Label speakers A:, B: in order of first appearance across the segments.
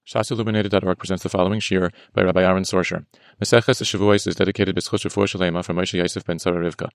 A: ShasIlluminated.org presents the following shir by Rabbi Aaron Sorsher. Maseches Shavuos is dedicated to B'schus Refuah Shalema from Moshe Yosef ben Sarah Rivka.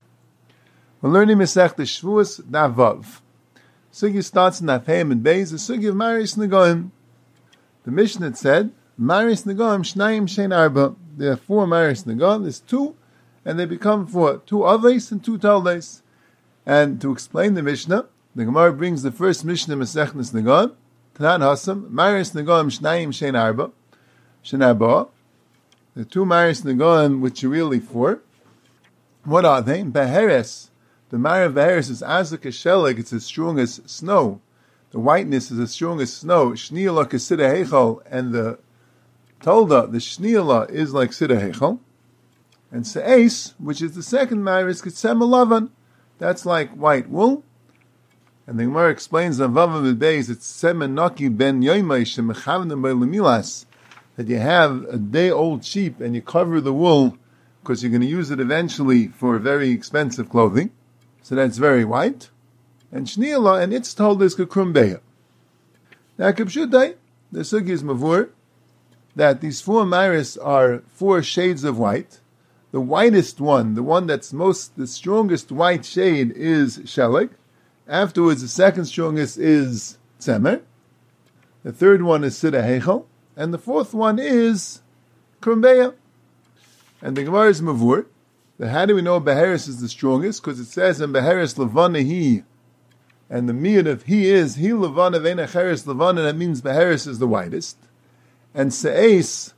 B: We're learning Masech the Shavuos Navav. Sugi starts in Nafhem and Beis, the Sugi of Maris Negoim. The Mishnah said, Maris Negoim Shnayim Shein Arba. There are 4 Maris Negoim, there's 2, and they become 4. 2 Avos and 2 Taldes. And to explain the Mishnah, the Gemara brings the first Mishnah Masech Negoim. Tanan Hasam, Maris Negoim Shnayim Shein Arba. Shein Arba. The 2 Maris Negoim, which are really 4. What are they? Beheres. The Marav Beheres is Azak Shelig, it's as strong as snow. The whiteness is as strong as snow. Shniela Kesida Heichal, and the Tolda, the Shniela, is like Sida Heichal. And Se'es, which is the second Maris, Ketsem Lavan, that's like white wool. And the Gemara explains on Vavam Beis, it's Semen Naki Ben Yoimai Shemechavna Beilemilas, that you have a day-old sheep and you cover the wool because you're going to use it eventually for very expensive clothing. So that's very white. And Shniela, and it's told as Kekrumbeya. Now, Kipshutai, the Sugi is Mavur, that these 4 Maris are 4 shades of white. The whitest one, the one that's the strongest white shade is Shelig. Afterwards, the second strongest is Tzemer. The third one is Sida Heichel. And the fourth one is Krumbeya. And the Gemara is Mavur. How do we know Beheres is the strongest? Because it says in Beheres Levana he, and the mean of he is he Levana Veina Cheres Levana. That means Beheres is the whitest, and Se'es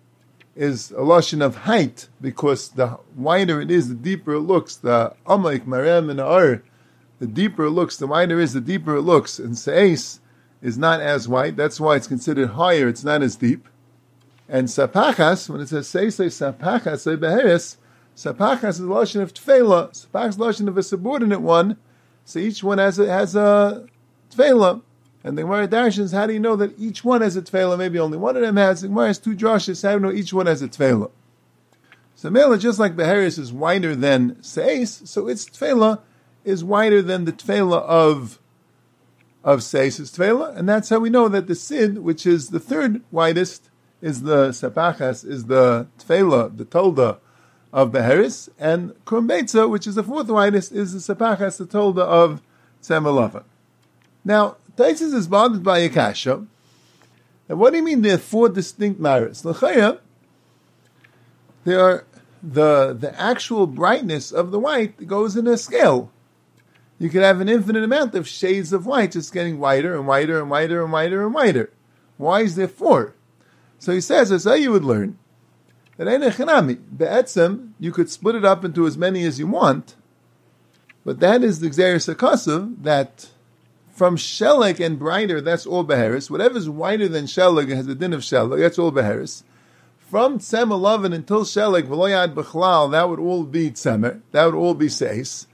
B: is a lashon of height, because the wider it is, the deeper it looks. The Amayk Marem and Ar, the deeper it looks, the wider it is, the deeper it looks. And Se'es is not as wide. That's why it's considered higher. It's not as deep. And Sapachas, when it says Se'es Sapachas say Beheres. Sapachas is the lashon of tefela. Sapachas is the lashon of a subordinate one. So each one has a tefela. And the Gemara darshans, how do you know that each one has a tefela? Maybe only one of them has. The Gemara has 2 drashas. How do you know each one has a tefela? So Mela, just like Beheres is wider than Seis, so its tefela is wider than the tefela of Seis's tefela. And that's how we know that the Sid, which is the third widest, is the Sapachas, is the tefela, the tolda of Beheres, and Krumbeitza, which is the 4th widest, is the Sapachas, the Tolda of Tzemelavan. Now, Taisus is bothered by Akasha. And what do you mean there are 4 distinct Maris? L'chaya, there are the actual brightness of the white goes in a scale. You could have an infinite amount of shades of white, just getting whiter and whiter and whiter and whiter and whiter. Why is there 4? So he says, that's how you would learn. That ain't a chanami. Be'etzem, you could split it up into as many as you want, but that is the Gzeres HaKasav, that from Sheleg and brighter, that's all Beheres. Whatever's whiter than Sheleg has the din of Sheleg, that's all Beheres. From Tzem 11 until Sheleg, V'loyad B'chlal, that would all be Tzemer, that would all be Seis.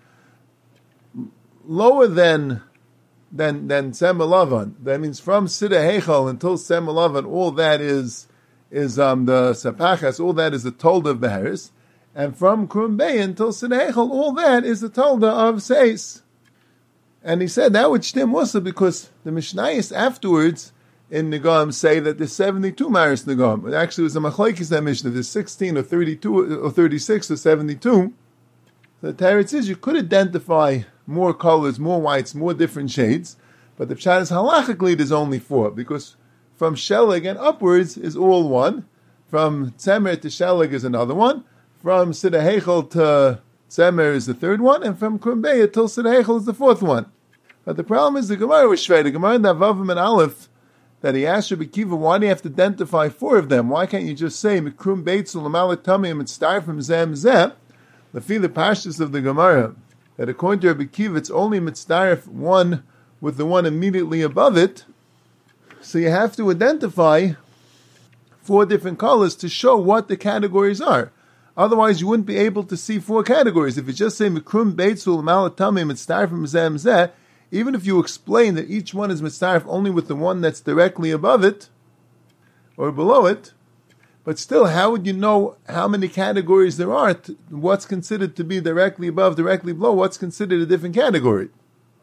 B: Lower than Tzem 11, that means from Sida Heichal until Tzem 11, all that is the Sapachas, all that is the Tolda of Beheres, and from Krumbeya until Sidehechel, all that is the Tolda of Seis. And he said that would shtim also because the Mishnayos afterwards in Negam say that there's 72 Maris Negam. It actually was a Machlokes that Mishnah, there's 16 or 32 or 36 or 72. The Teretz is you could identify more colors, more whites, more different shades, but the Pshat is halachically there's only 4, because from Sheleg and upwards is all one. From Tzemer to Sheleg is another one. From Sida Heichel to Tzemer is the 3rd one. And from Krumbeya till Sida Heichel is the 4th one. But the problem is the Gemara was shvei. The Gemara in Davavim and Aleph, that he asked Rabbi Kiva, why do you have to identify 4 of them? Why can't you just say, Mikrum Beitzel, L'malek Tamim, and start from Zem Zem? The feel pashtus of the Gemara, that according to Rabbi Kiva, it's only mitzdarif one with the one immediately above it. So you have to identify 4 different colors to show what the categories are. Otherwise, you wouldn't be able to see 4 categories. If you just say Mikrum Beitzul Malatamim Mitzdarif Zem Zeh, even if you explain that each one is Mitzdarif only with the one that's directly above it or below it, but still, how would you know how many categories there are? What's considered to be directly above, directly below? What's considered a different category?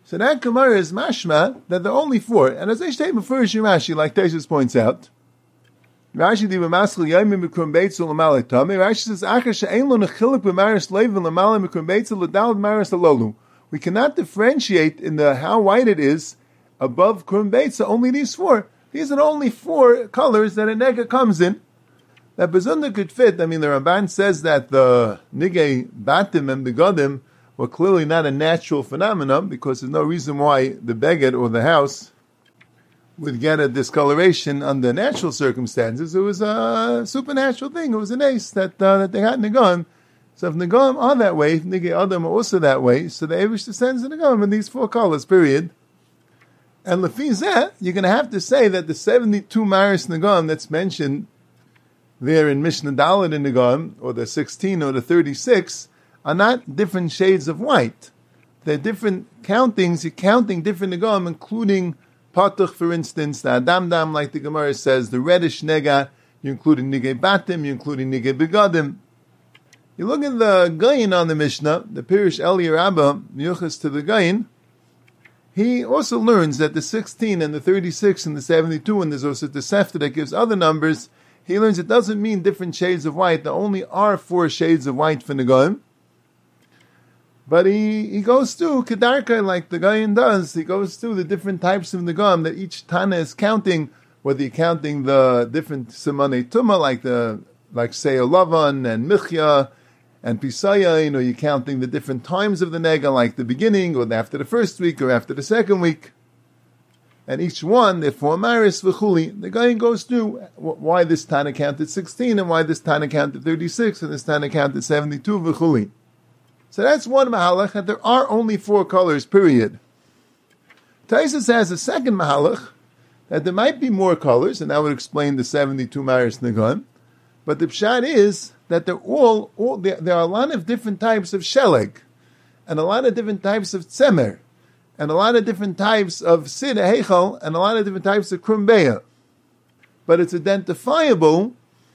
B: So that Gemara is mashma that there are only 4. And as I state before, Rashi, like Teshuvos points out, Rashi di b'maskal yomim b'krum beitzel l'malei tamei. Rashi says, "Achar she'ein lo nechiluk b'maris levin l'malei b'krum beitzel l'dal b'maris alolu." We cannot differentiate in the how white it is above krum beitzel. Only these 4. These are the only 4 colors that a nega comes in. That bezunda could fit. I mean, the Ramban says that the nigei batim and begodim were clearly not a natural phenomenon because there's no reason why the beged or the house would get a discoloration under natural circumstances. It was a supernatural thing. It was an ace that they had Nagam. So if Nagam are that way, if Nigei Adam are also that way, so the Eibush descends in Nagam in these 4 colors, period. And Lefizeh, you're going to have to say that the 72 Maris Nagam that's mentioned there in Mishnah Dalet in Nagam, or the 16 or the 36, are not different shades of white. They're different countings. You're counting different Nagam, including Patuch, for instance, the Adamdam, like the Gemara says, the reddish nega, you're including Nigei Batim, you're including Nigei Begadim. You look at the Gayin on the Mishnah, the Pirish Eli Rabbah, Yuchas to the Gayin, he also learns that the 16 and the 36 and the 72, and there's also the Sefta that gives other numbers, he learns it doesn't mean different shades of white, there only are 4 shades of white for Negaim. But he goes through Kedarka like the Gayin does. He goes through the different types of Nagam that each Tana is counting, whether you're counting the different Simanei Tumah, like Seir Lavan and Michya and Pisayain, or you're counting the different times of the Nega, like the beginning, or after the first week, or after the second week. And each one, therefore, Maris V'chuli. The Gayin goes through why this Tana counted 16, and why this Tana counted 36, and this Tana counted 72 V'chuli. So that's one mahalach, that there are only 4 colors, period. Taisus has a second mahalach, that there might be more colors, and that would explain the 72 Maris Nagam. But the pshat is that there are a lot of different types of sheleg, and a lot of different types of tzemer, and a lot of different types of sid heichal, and a lot of different types of krumbeya. But it's identifiable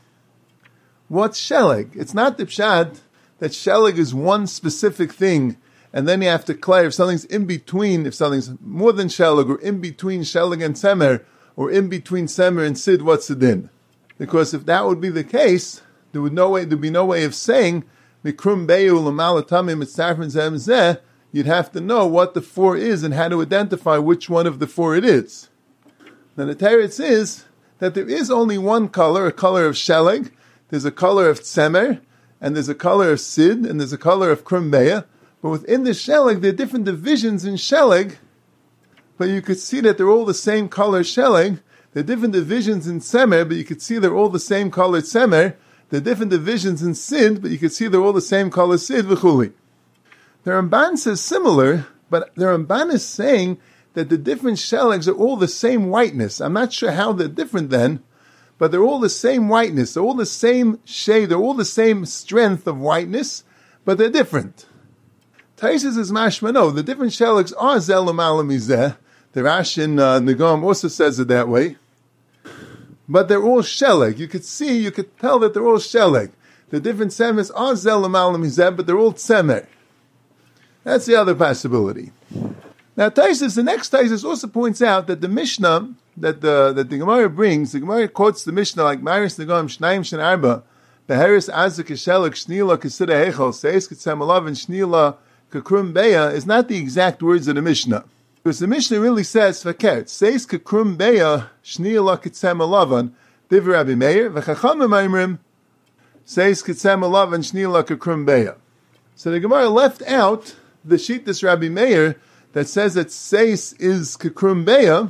B: what's sheleg. It's not the pshat that sheleg is one specific thing, and then you have to declare if something's in between, if something's more than sheleg, or in between sheleg and semer, or in between semer and sid, what's the din? Because if that would be the case, there'd be no way of saying mikrum beyu l'malatamim mitzarfin zemzeh. You'd have to know what the 4 is and how to identify which one of the 4 it is. Now the teretz is that there is only one color, a color of sheleg. There's a color of tzemer, and there's a color of sid, and there's a color of krumbeya. But within the sheleg, there are different divisions in sheleg, but you could see that they're all the same color sheleg. There are different divisions in semer, but you could see they're all the same color semer. There are different divisions in sid, but you could see they're all the same color sid, v'chuli. The Ramban says similar, but the Ramban is saying that the different shelegs are all the same whiteness. I'm not sure how they're different then, but they're all the same whiteness. They're all the same shade. They're all the same strength of whiteness, but they're different. Taisus is mashma. No, the different shelegs are zelam alamizeh. The Rash in Nagam also says it that way. But they're all sheleg. You could tell that they're all sheleg. The different semers are zelam alamizeh, but they're all tzemer. That's the other possibility. Now, the next Taisus also points out that the Mishnah that the Gemara brings, the Gemara quotes the Mishnah like Maris Nagam Shnaim Shen Arba, Beheris Azik Keshelek Shnila Kesida Hechel Seis Ketzemalav and Shnila Kekrum Beya is not the exact words of the Mishnah. Because the Mishnah really says Fakert Seis Kekrum Beya Shnila Ketzemalavan Div Rabbi Meir V'Chachamim Aimrim Seis Ketzemalavan Shnila Kekrum Beya. So the Gemara left out the Shittas Rabbi Meir that says that Seis is Kekrum Beya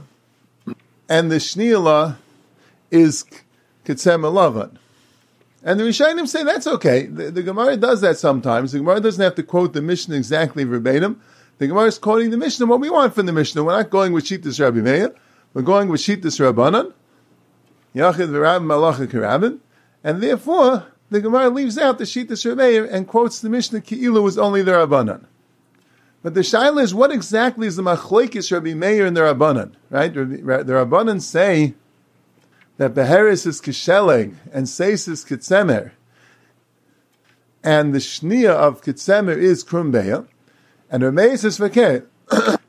B: and the Shnila is Ketzemalavan. And the Rishonim say that's okay. The Gemara does that sometimes. The Gemara doesn't have to quote the Mishnah exactly verbatim. The Gemara is quoting the Mishnah, what we want from the Mishnah. We're not going with Shittas Rabbi Meir. We're going with Shittas Rabbanan. Yachid v'Rabban Malacha K'Rabban. And therefore, the Gemara leaves out the Shittas Rabbi Meir and quotes the Mishnah Ki'ilu was only the Rabbanan. But the shaila is, what exactly is the machlokes Rabbi Meir and the Rabbanan? Right? The Rabbanan say that Beheris is Kesheleg and Seis is Ketzemer, and the Shnia of Ketzemer is Krumbeya, and Rameir says Vakeh.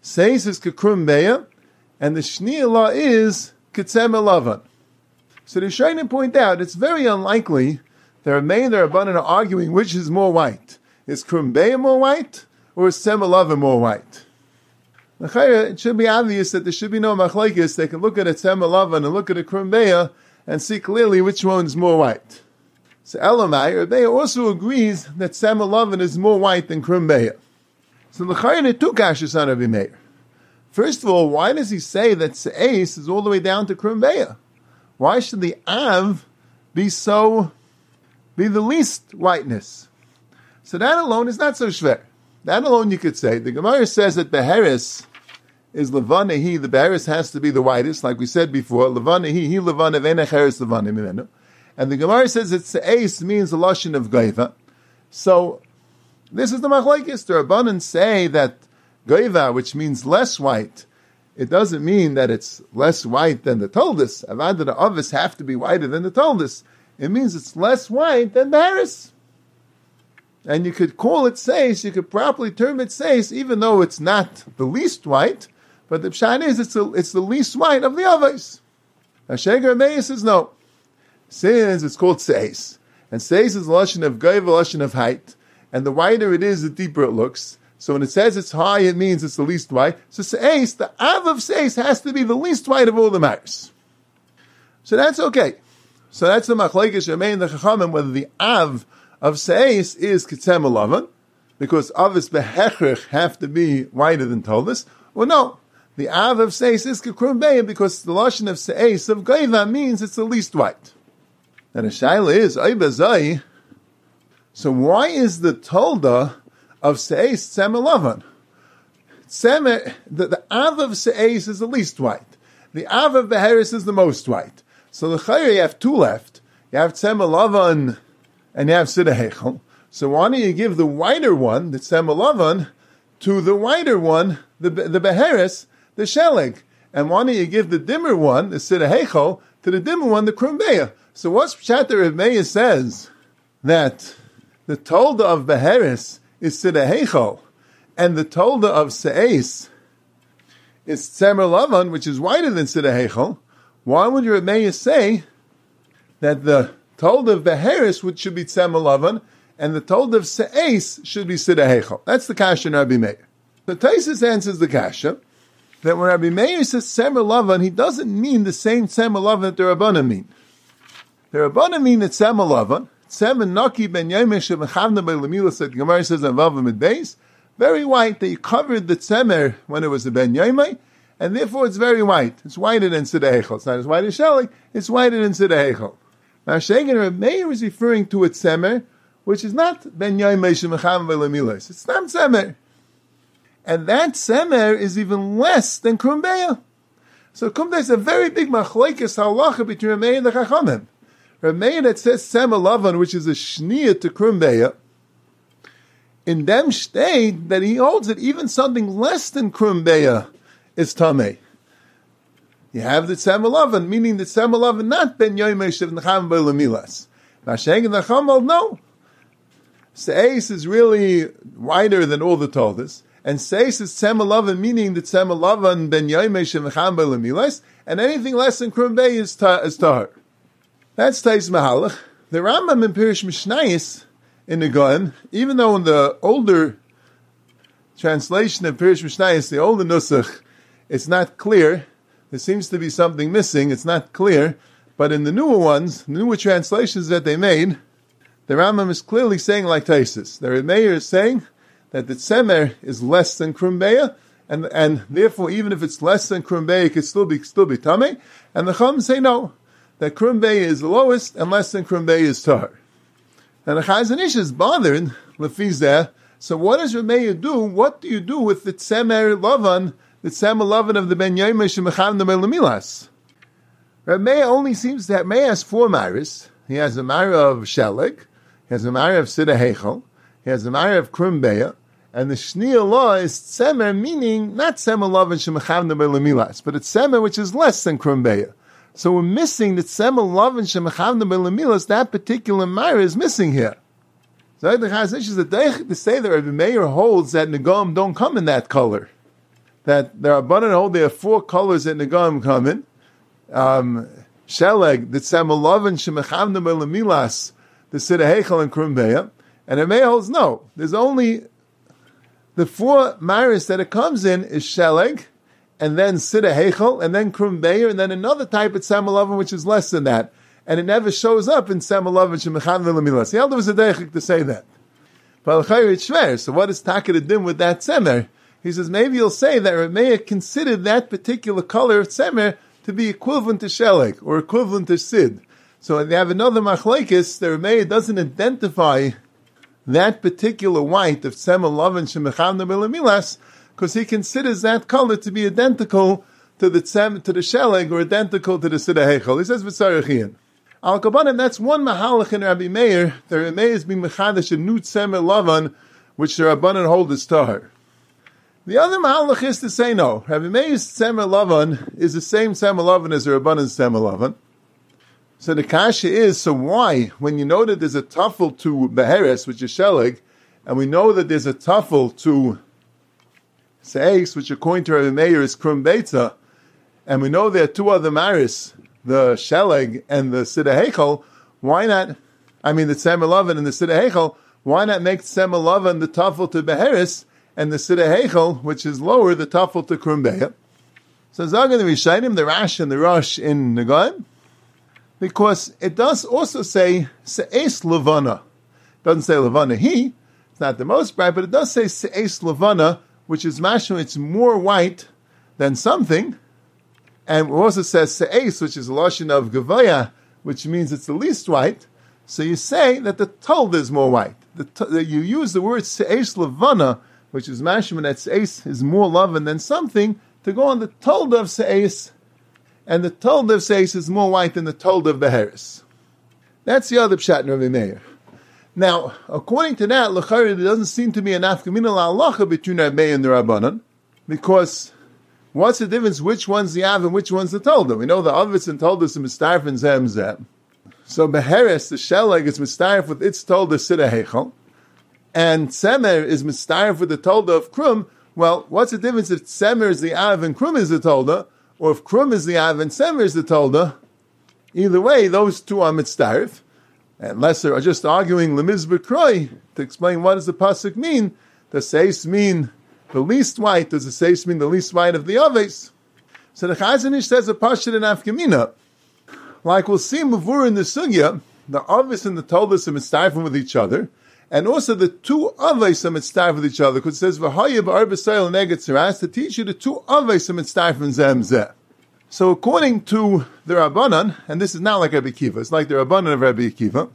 B: Seis is kekrum beya, and the shnia law is ketzem lavan. So the Rishonim point out it's very unlikely the Rameh and the Rabbanan are arguing which is more white. Is krum beya more white, or is tzem lavan more white? It should be obvious that there should be no machlekes. They can look at a tzem lavan and look at a krum beya and see clearly which one is more white. So Elamai, Rebbeya also agrees that tzem lavan is more white than krum beya. So the Chayre two kashas on Rabbi Meir. First of all, why does he say that se'es is all the way down to krum beya? Why should the av be the least whiteness? So that alone is not so shver. That alone you could say. The Gemara says that Beheres is Levanehi. The Beheres has to be the whitest, like we said before. Levanehi, he Levanev, Enecheres Levanev Mimenu. And the Gemara says that Se'es means the Lashon of Goiva. So, this is the Machlekes. The Rabbanan say that Goiva, which means less white, it doesn't mean that it's less white than the Toldus. Avad the Ovis have to be whiter than the Toldus. It means it's less white than Beheres. And you could call it seis, you could properly term it seis, even though it's not the least white, but the pshat is it's the least white of the others. Hashegar Meir says no. Since it's called seis, and seis is the lashon of goiva, lashon of height, and the whiter it is, the deeper it looks. So when it says it's high, it means it's the least white. So seis, the av of seis has to be the least white of all the matters. So that's okay. So that's the machlekes Rameh and the Chachamim, whether the av of seis is ketzem lavan, because avos behechrich have to be whiter than toldus, or no, the av of seis is kekrum beya, because the lashon of seis of goiva means it's the least white. And the shaila is oibazai. So why is the tolda of seis tzem lavan? The av of seis is the least white. The av of beheres is the most white. So the chayr you have two left. You have tzem lavan and you have Siddur Heichel. So why don't you give the whiter one, the tzem lavan, to the whiter one, the beheres, the sheleg? And why don't you give the dimmer one, the Siddur Heichel, to the dimmer one, the krum beya? So what's pshat Rav Meir says that the tolda of beheres is Siddur Heichel, and the tolda of seis is tzem lavan, which is whiter than Siddur Heichel? Why would Rav Meir say that the told of Beheres should be tzem lavan, and the told of seis should be Siddur Heichel? That's the kasha in Rabbi Meir. The Taisus answers the kasha that when Rabbi Meir says tzem lavan, he doesn't mean the same tzem lavan that the Rabbanan mean. The Rabbanan mean that tzem lavan, tzem and naki ben yomesh shemechavna by lemilas, that Gemara says on Vav Amid Beis, very white, that you covered the tzemer when it was a ben yomei, and therefore it's very white. It's whiter than Siddur Heichel. It's not as white as Shelig, it's whiter than Siddur Heichel. Now, Shegan Rav Meir is referring to a tzemer, which is not ben yomei shemechavna by lemilas. It's not tzemer. And that tzemer is even less than krum beya. So krum beya is a very big machlekes halacha between Rav Meir and the Chachamim. Rav Meir that says tzem lavan, which is a shnia to krum beya, in them state that he holds that even something less than krum beya is tamei. You have the tzem lavan, meaning the tzem lavan not ben yomei shemechavna by lemilas. Now Shegan the Chachamim, no. Seis is really wider than all the Toldos, and seis is tzem lavan, meaning the tzem lavan ben yomei shemechavna by lemilas, and anything less than krum beya is tahar. That's Tais Mahalach. The Rambam in Pirish Mishnayis in the Gaon, even though in the older translation of Pirish Mishnayis, the older Nusach, it's not clear. There seems to be something missing. It's not clear. But in the newer ones, the newer translations that they made, the Rambam is clearly saying like Taisus. The Rav Meir is saying that the tzemer is less than krum beya, and therefore even if it's less than krum beya, it could still be tamei. And the Chum say no, that krum beya is the lowest, and less than krum beya is tahar. And the Chazon Ish is bothered, lefizeh. So what does Rav Meir do? What do you do with the tzemer lavan, the tzemer lavan of the ben yomei shemechavna by lemilas? Rav Meir only seems to have, Meir has 4 maris. He has a mara of sheleg, he has a mara of Siddur Heichel, he has a mara of krum beya, and the shnia law is tzemer, meaning not tzemer lavan shemechavna by lemilas, but it's tzemer which is less than krum beya. So we're missing the tzemel lavan shemechavna by lemilas. That particular mara is missing here. So the Chazon Ish is that they say that Rabbi Meir holds that negam don't come in that color. that the Rabbanan hold there are 4 colors that Nagam come in. Sheleg, the Tzemalavin, Shemechavna Melamilas, the Siddur Heichal and Krum Beya. And Rameh holds no. There's only the 4 maris that it comes in is Sheleg, and then Siddur Heichal, and then Krum Beya, and then another type of Tzemalavin which is less than that. And it never shows up in Tzemalavin Shemechavna Melamilas. The elder was a deichik to say that. But it's shver. So what is Taka to do with that Tzemer? He says maybe you'll say that Rameh considered that particular color of Tzemer to be equivalent to Sheleg, or equivalent to Sid. So they have another machlekes, the Rameh doesn't identify that particular white of Tzemalavin Shemechavna Melamilas, because he considers that color to be identical to the Sheleg, or identical to the Siddur Heichal. He says V'tzarachian. Al Kabanim, that's one mahalach in Rabbi Meir. The Rabbi Meir is being mechadash a new Tzemer Lavan, which the Rabbanan hold as tahar. The other mahalach is to say no. Rabbi Meir's Tzemer Lavan is the same Tzemer Lavan as the Rabbanan's Tzemer Lavan. So the kasha is, so why, when you know that there's a tafel to Beheres, which is Sheleg, and we know that there's a tafel to Seis, which according to Rabbi Meir is Krum Beitza, and we know there are 2 other maris, the Sheleg and the Siddur Heichal, why not, the Tzemer Lavan and the Siddur Heichal, why not make Tzemer Lavan the tafel to Beheres, and the Siddur Heichal, which is lower, the tafel to Krum Beya? So Zagan the Rishayim, the Rash and the Rosh in Nagaim, because it does also say Se'es Levana. It doesn't say Levana he, it's not the most bright, but it does say Se'es Levana, which is mashma, it's more white than something. And it also says Se'es, which is a lashon of Gavaya, which means it's the least white. So you say that the Tolda is more white. You use the word Se'es Levana, which is mashma, that Se'es is more lovin than something, to go on the Tolda of Se'es, and the Tolda of Se'es is more white than the Tolda of Beheres. That's the other pshat in Rabbi Meir. Now, according to that, l'chari, there doesn't seem to be an afkamina la'alacha between Rabbi Meir and the Rabbanan, because what's the difference? Which one's the Av and which one's the Tolda? We know the Avitz and Tolda is Mistarif and Zem. So Beheres, the Sheleg, is Mistarif with its Tolda Siddur Heichal, and Tzemer is Mistarif with the Tolda of Krum. Well, what's the difference if Tzemer is the Av and Krum is the Tolda, or if Krum is the Av and Tzemer is the Tolda? Either way, those 2 are Mistarif. Unless they're just arguing Lemiz B'Kroi to explain what does the pasuk mean. Does Seis mean the least white? Does the Seis mean the least white of the Aves? So the Chazon Ish says a pashut in Afkamina. Like we'll see Mavur in the Sugya, the Aves and the Toldos are mitzvahim with each other, and also the 2 Aves are mitzvahim with each other, because it says V'haya b'arba soil neged tzeras, to teach you the 2 Aves are mitzvahim zem zeh. So according to the Rabbanan, and this is not like Rabbi Akiva, it's like the Rabbanan of Rabbi Akiva.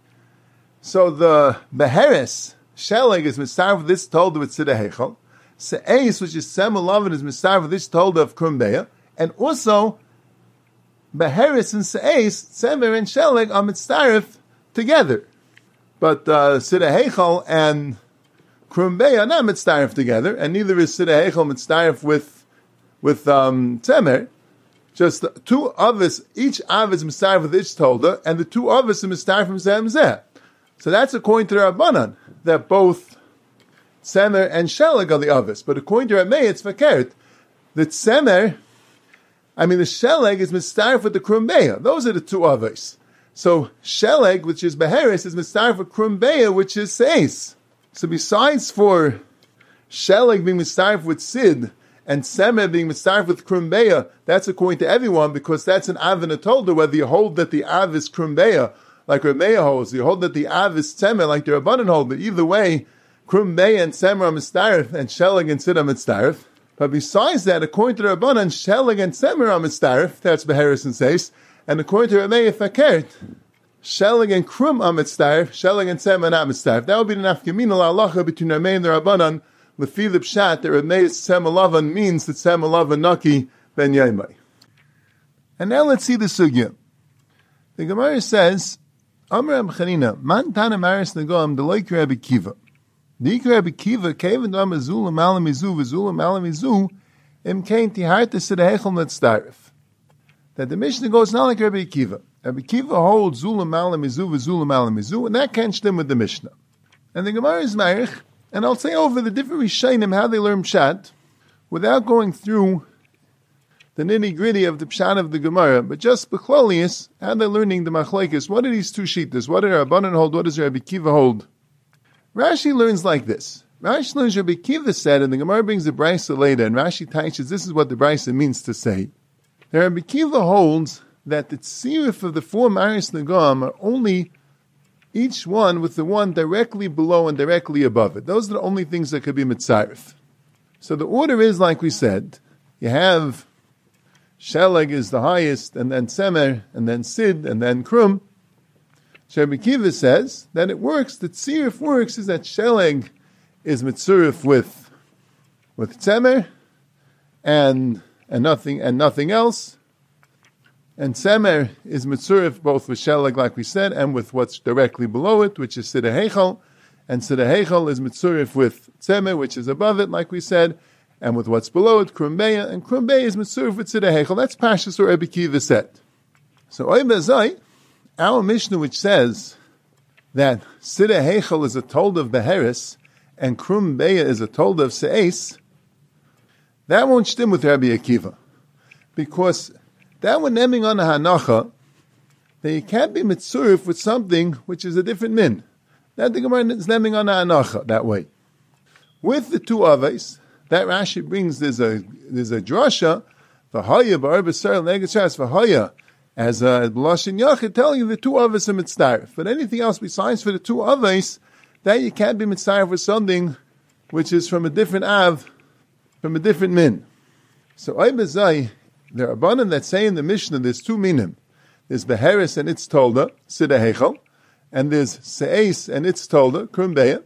B: So the Beheres, Sheleg, is mitzvah with this Tolda with Siddur Heichal. Se'es, which is Tzemalavin, is mitzvah with this Tolda of Krum Beya. And also, Beheres and Se'es, Tzemer and Sheleg, are mitzvah together. But Siddur Heichal and Krum Beya are not mitzvah together, and neither is Siddur Heichal mitzvah with Tzemer. Just the 2 Avis, each Avis is Mistar with each Tolda, and the 2 Avis are Mistar from Zem Zeh. So that's according to the Rabbanan, that both Tzemer and Sheleg are the Avis. But according to Rameh, it's Fakert. The Tzemer, the Sheleg is Mistar with the Krum Beya. Those are the 2 Avis. So Sheleg, which is Beheres, is Mistar for Krum Beya, which is Seis. So besides for Sheleg being Mistar with Sid, and Tzemer being mitzaref with Krum Beya, that's according to everyone, because that's an Av and a Tolda, whether you hold that the Av is Krum Beya, like Rameya holds, you hold that the Av is Tzemer, like the Rabbanan hold, but either way, Krum Beya and Tzemer are mitzaref, and Sheleg and Sid are mitzaref. But besides that, according to the Rabbanan, Sheleg and Tzemer are mitzaref, that's Beheres and Seis, and according to Rameya Fakert, Sheleg and Krum are mitzaref, Sheleg and Tzemer are not mitzaref. That would be the nafkamina la'alacha between Rameya and the Rabbanan, Lefi the pshat that Ramey's Tzemalavan means that Tzemalavan Naki ben Yemai. And now let's see the sugya. The Gemara says, Amar Reb Chanina, Man Tana Maris Nagam Deloik Rabbi Kiva. Dik Rabbi Kiva Kevin Dam Azul Malamizu Vizul Malamizu Im Kain Tiharta Siddur Heichal Netzdarif. That the Mishnah goes not like Rabbi Kiva. Rabbi Kiva holds Zula Malamizu Vizul Malamizu, and that can't them with the Mishnah. And the Gemara is Meirich. And I'll say over the different Rishonim how they learn Pshat, without going through the nitty-gritty of the pshat of the Gemara, but just b'chlolius, and they're learning the machlekes. What are these two shittas? What do Rabbanan hold? What does Rabbi Kiva hold? Rashi learns like this. Rashi learns Rabbi Kiva said, and the Gemara brings the Brisa later, and Rashi teaches this is what the Brisa means to say. The Rabbi Kiva holds that the tziruf of the four Maris Nagam are only each one with the one directly below and directly above it. Those are the only things that could be mitzaref. So the order is, like we said, you have Sheleg is the highest, and then Tzemer, and then Sid, and then Krum. Rabbi Kiva says that it works, the tziruf works, is that Sheleg is mitzurif with Tzemer, and nothing else. And Tzemer is mitzurif both with Sheleg, like we said, and with what's directly below it, which is Sideh Heichal. And Sideh Heichal is mitzurif with Tzemer, which is above it, like we said, and with what's below it, Krumbeya, and Krumbeya is mitzurif with Sideh Heichal. That's Pashas or Rabbi Kiva said. So Oy Bezai, our Mishnah, which says that Sideh Heichal is a told of Beheris, and Krumbeya is a told of Se'es, that won't stim with Rabbi Akiva. Because that we're naming on a hanacha, that you can't be mitzurif with something which is a different min. That the Gemara is naming on a hanacha that way. With the two avos, that Rashi brings, there's a drasha, v'haya b'ar b'sar l'negatzas v'haya, as a b'lashin yachid, telling you the two avos are mitzaref. But anything else besides for the two avos, that you can't be mitzaref with something which is from a different av, from a different min. So Oibazai, the Rabbanan that say in the Mishnah, there's two minim. There's Beheris and its Tolda, Sideh Heichal, and there's Se'es and its Tolda, Krumbeya.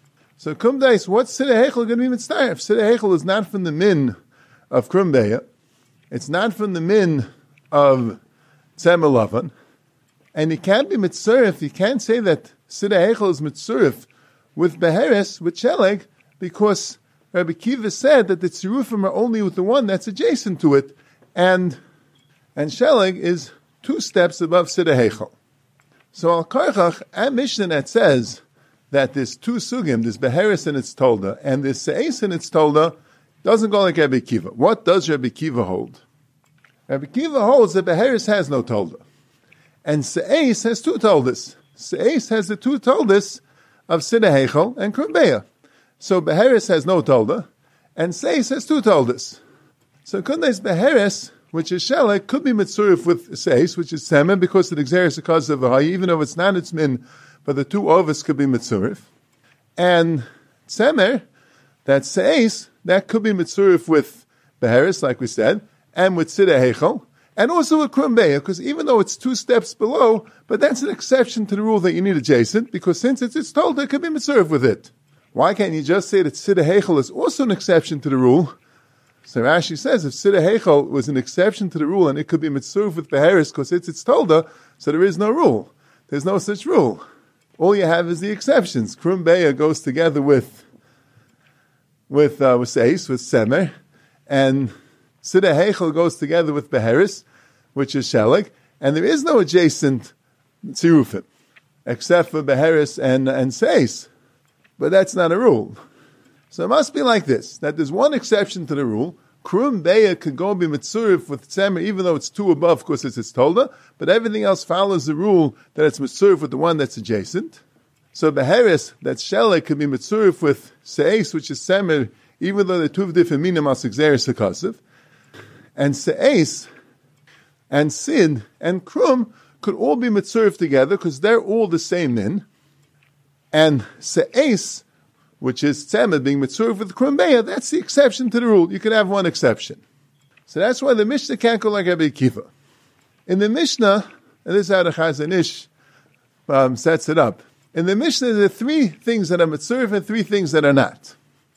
B: So Krumbeya, what's Sideh Heichal going to be mitzaref? Sideh Heichal is not from the min of Krumbeya. It's not from the min of Tzemer Lavan. And you can't be mitzaref, you can't say that Sideh Heichal is mitzaref with Beheris, with Sheleg, because Rabbi Kiva said that the tzirufim are only with the one that's adjacent to it, and Sheleg is 2 steps above Sideh Heichal. So Al Karchach, a Mishnah that says that there's 2 sugim, there's Beheris and its Tolda, and there's Se'es and its Tolda, doesn't go like Rabbi Kiva. What does Rabbi Kiva hold? Rabbi Kiva holds that Beheris has no Tolda, and Se'es has 2 Toldas. Se'es has the 2 Toldas of Sideh Heichal and Krumbeya. So Beheris has no Tolda, and Se'es has 2 Toldas. So Kundes Beheris, which is Sheleg, could be mitzurif with Se'es, which is Tzemer, because it exeres because of V'hai, even though it's not its min, but the 2 overs could be mitzurif. And Tzemer, that's Se'es, that could be mitzurif with Beheris, like we said, and with Sideh Heichal, and also with Krumbeya, because even though it's 2 steps below, but that's an exception to the rule that you need adjacent, because since it's told, it could be mitzurif with it. Why can't you just say that Sideh Heichal is also an exception to the rule? So Rashi says if Sideh Heichal was an exception to the rule and it could be mitzurif with Beheris because it's Tolda, so there is no rule. There's no such rule. All you have is the exceptions. Krumbeya goes together with Seis, with Semer, and Sideh Heichal goes together with Beheris, which is Sheleg, and there is no adjacent tzirufim except for Beheris and Seis. But that's not a rule. So it must be like this, that there's one exception to the rule. Krumbeya could go be mitzurif with Tzemer, even though it's 2 above, because it's Tolda, but everything else follows the rule that it's mitzurif with the one that's adjacent. So Beheris, that Sheleg, could be mitzurif with Se'es, which is Tzemer, even though they're 2 different minim as exeris hakasiv. And Se'es, and Sid, and Krum could all be mitzurif together, because they're all the same min. And Se'es, which is Tzemer being mitzurif with Krumbeya, that's the exception to the rule. You could have one exception. So that's why the Mishnah can't go like Rabbi Kiva. In the Mishnah, and this is how the Chazon Ish sets it up. In the Mishnah, there are 3 things that are mitzurif and 3 things that are not.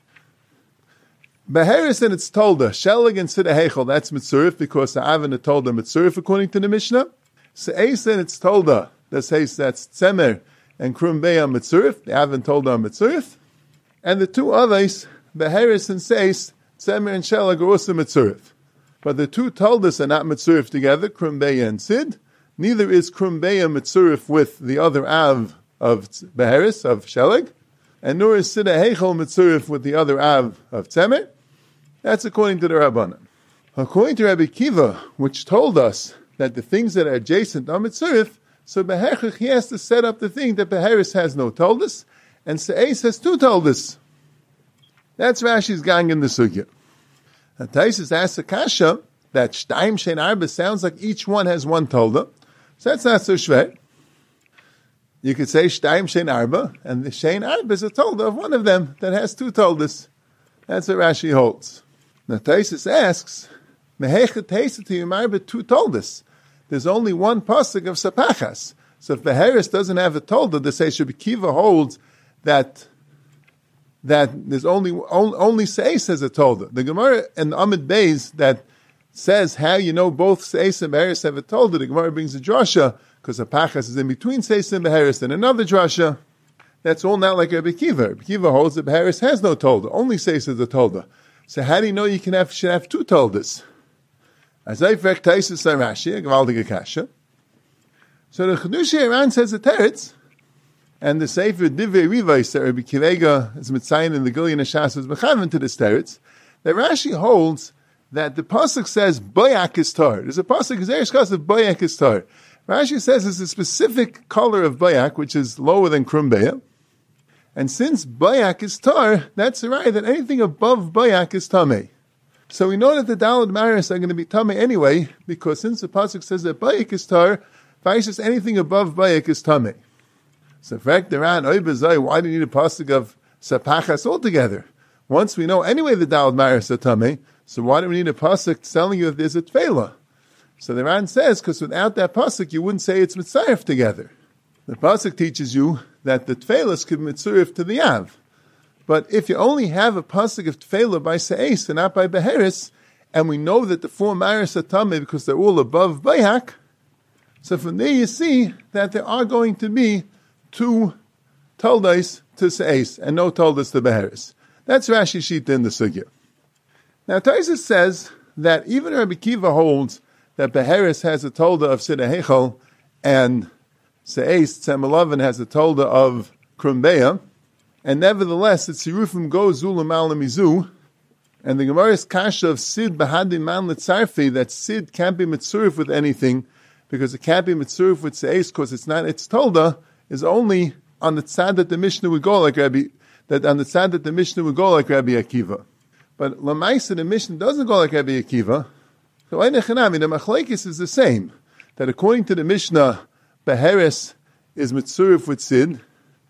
B: Beheris and its Tolda, Sheleg and Sideh Heichal, that's mitzurif because the Av and the Tolda are mitzurif according to the Mishnah. Se'es and its Tolda, that's Tzemer and Krumbeya mitzurif, the Av and Tolda are mitzurif. And the 2 others, Beheris and Seis, Tzemer and Sheleg, are also mitzurif. But the 2 Toldas are not mitzurif together, Krumbeya and Sid. Neither is Krumbeya mitzurif with the other Av of Beheris, of Sheleg. And nor is Sideh Heichal mitzurif with the other Av of Tzemer. That's according to the Rabbanan. According to Rabbi Kiva, which told us that the things that are adjacent are mitzurif, so Behechach, he has to set up the thing that Beheris has no toldus, and Se'es has two toldus. That's Rashi's gang in the sugya. And Taisus asks a kasha that Shtaim Shein Arba sounds like each one has one tolda. So that's not so shver. You could say Shtaim Shein Arba, and the Shein Arba is a tolda of one of them that has two toldas. That's what Rashi holds. Now Taisus asks, Mehechet Taisus to Yom two toldas. There's only one pasuk of Sapachas. So if Beheris doesn't have a tolda, the Seisha B'Kiva holds that there's only Seis has a tolda. The Gemara and Amid Beis that says how you know both Seis and Beheris have a tolda, the Gemara brings a drasha, because Sapachas is in between Seis and Beheris, and another drasha. That's all not like Rabbi Kiva. Rabbi Kiva holds that Beheris has no tolda, only Seis has a tolda. So how do you know you should have two toldas? As I fact Taisus Rashi, a Gavaldige Kasha. So the Chedushi Iran says the teretz, and the Sefer Divrei Rivais that Rabbi Kiva is mitzayin in the Gilyon Hashas is mechaven to this teretz, that Rashi holds that the pasuk says Boyak is tar. There's a pasuk Zerishkas of Boyak is tar. Rashi says it's a specific color of Boyak, which is lower than Krumbeya. And since Boyak is tar, that's right, that anything above Boyak is tameh. So we know that the Daled Maris are going to be tameh anyway, because since the pasuk says that Boyak is tar, Vaishas anything above Boyak is tameh. So in fact, why do you need a pasuk of Sapachas altogether? Once we know anyway the Daled Maris are tameh, so why do we need a pasuk telling you that there's a tefillah? So the Ran says, because without that pasuk, you wouldn't say it's mitzayef together. The pasuk teaches you that the tefillas could be mitzurif to the Av. But if you only have a pasuk of tefillah by Se'es and not by Beheris, and we know that the four Maris are tameh because they're all above Bayak, so from there you see that there are going to be two toldas to Se'es and no toldas to Beheris. That's Rashi Shita in the sugya. Now Taisus says that even Rabbi Kiva holds that Beheris has a tolda of Sideh Hechel and Se'es Tzem has a tolda of Krumbeya, and nevertheless, the Tzirufim goes Zulam Al Mizu, and the Gemara's kasha of Sid Bahadim Man Litzarfi, that Sid can't be mitzurif with anything, because it can't be mitzurif with Se'es, because it's not its tolda, is only on the tzad that the Mishnah would go like Rabbi Akiva. But Lamaisa, the Mishnah doesn't go like Rabbi Akiva. So the Machlekes is the same, that according to the Mishnah, Beheris is mitzurif with Sid,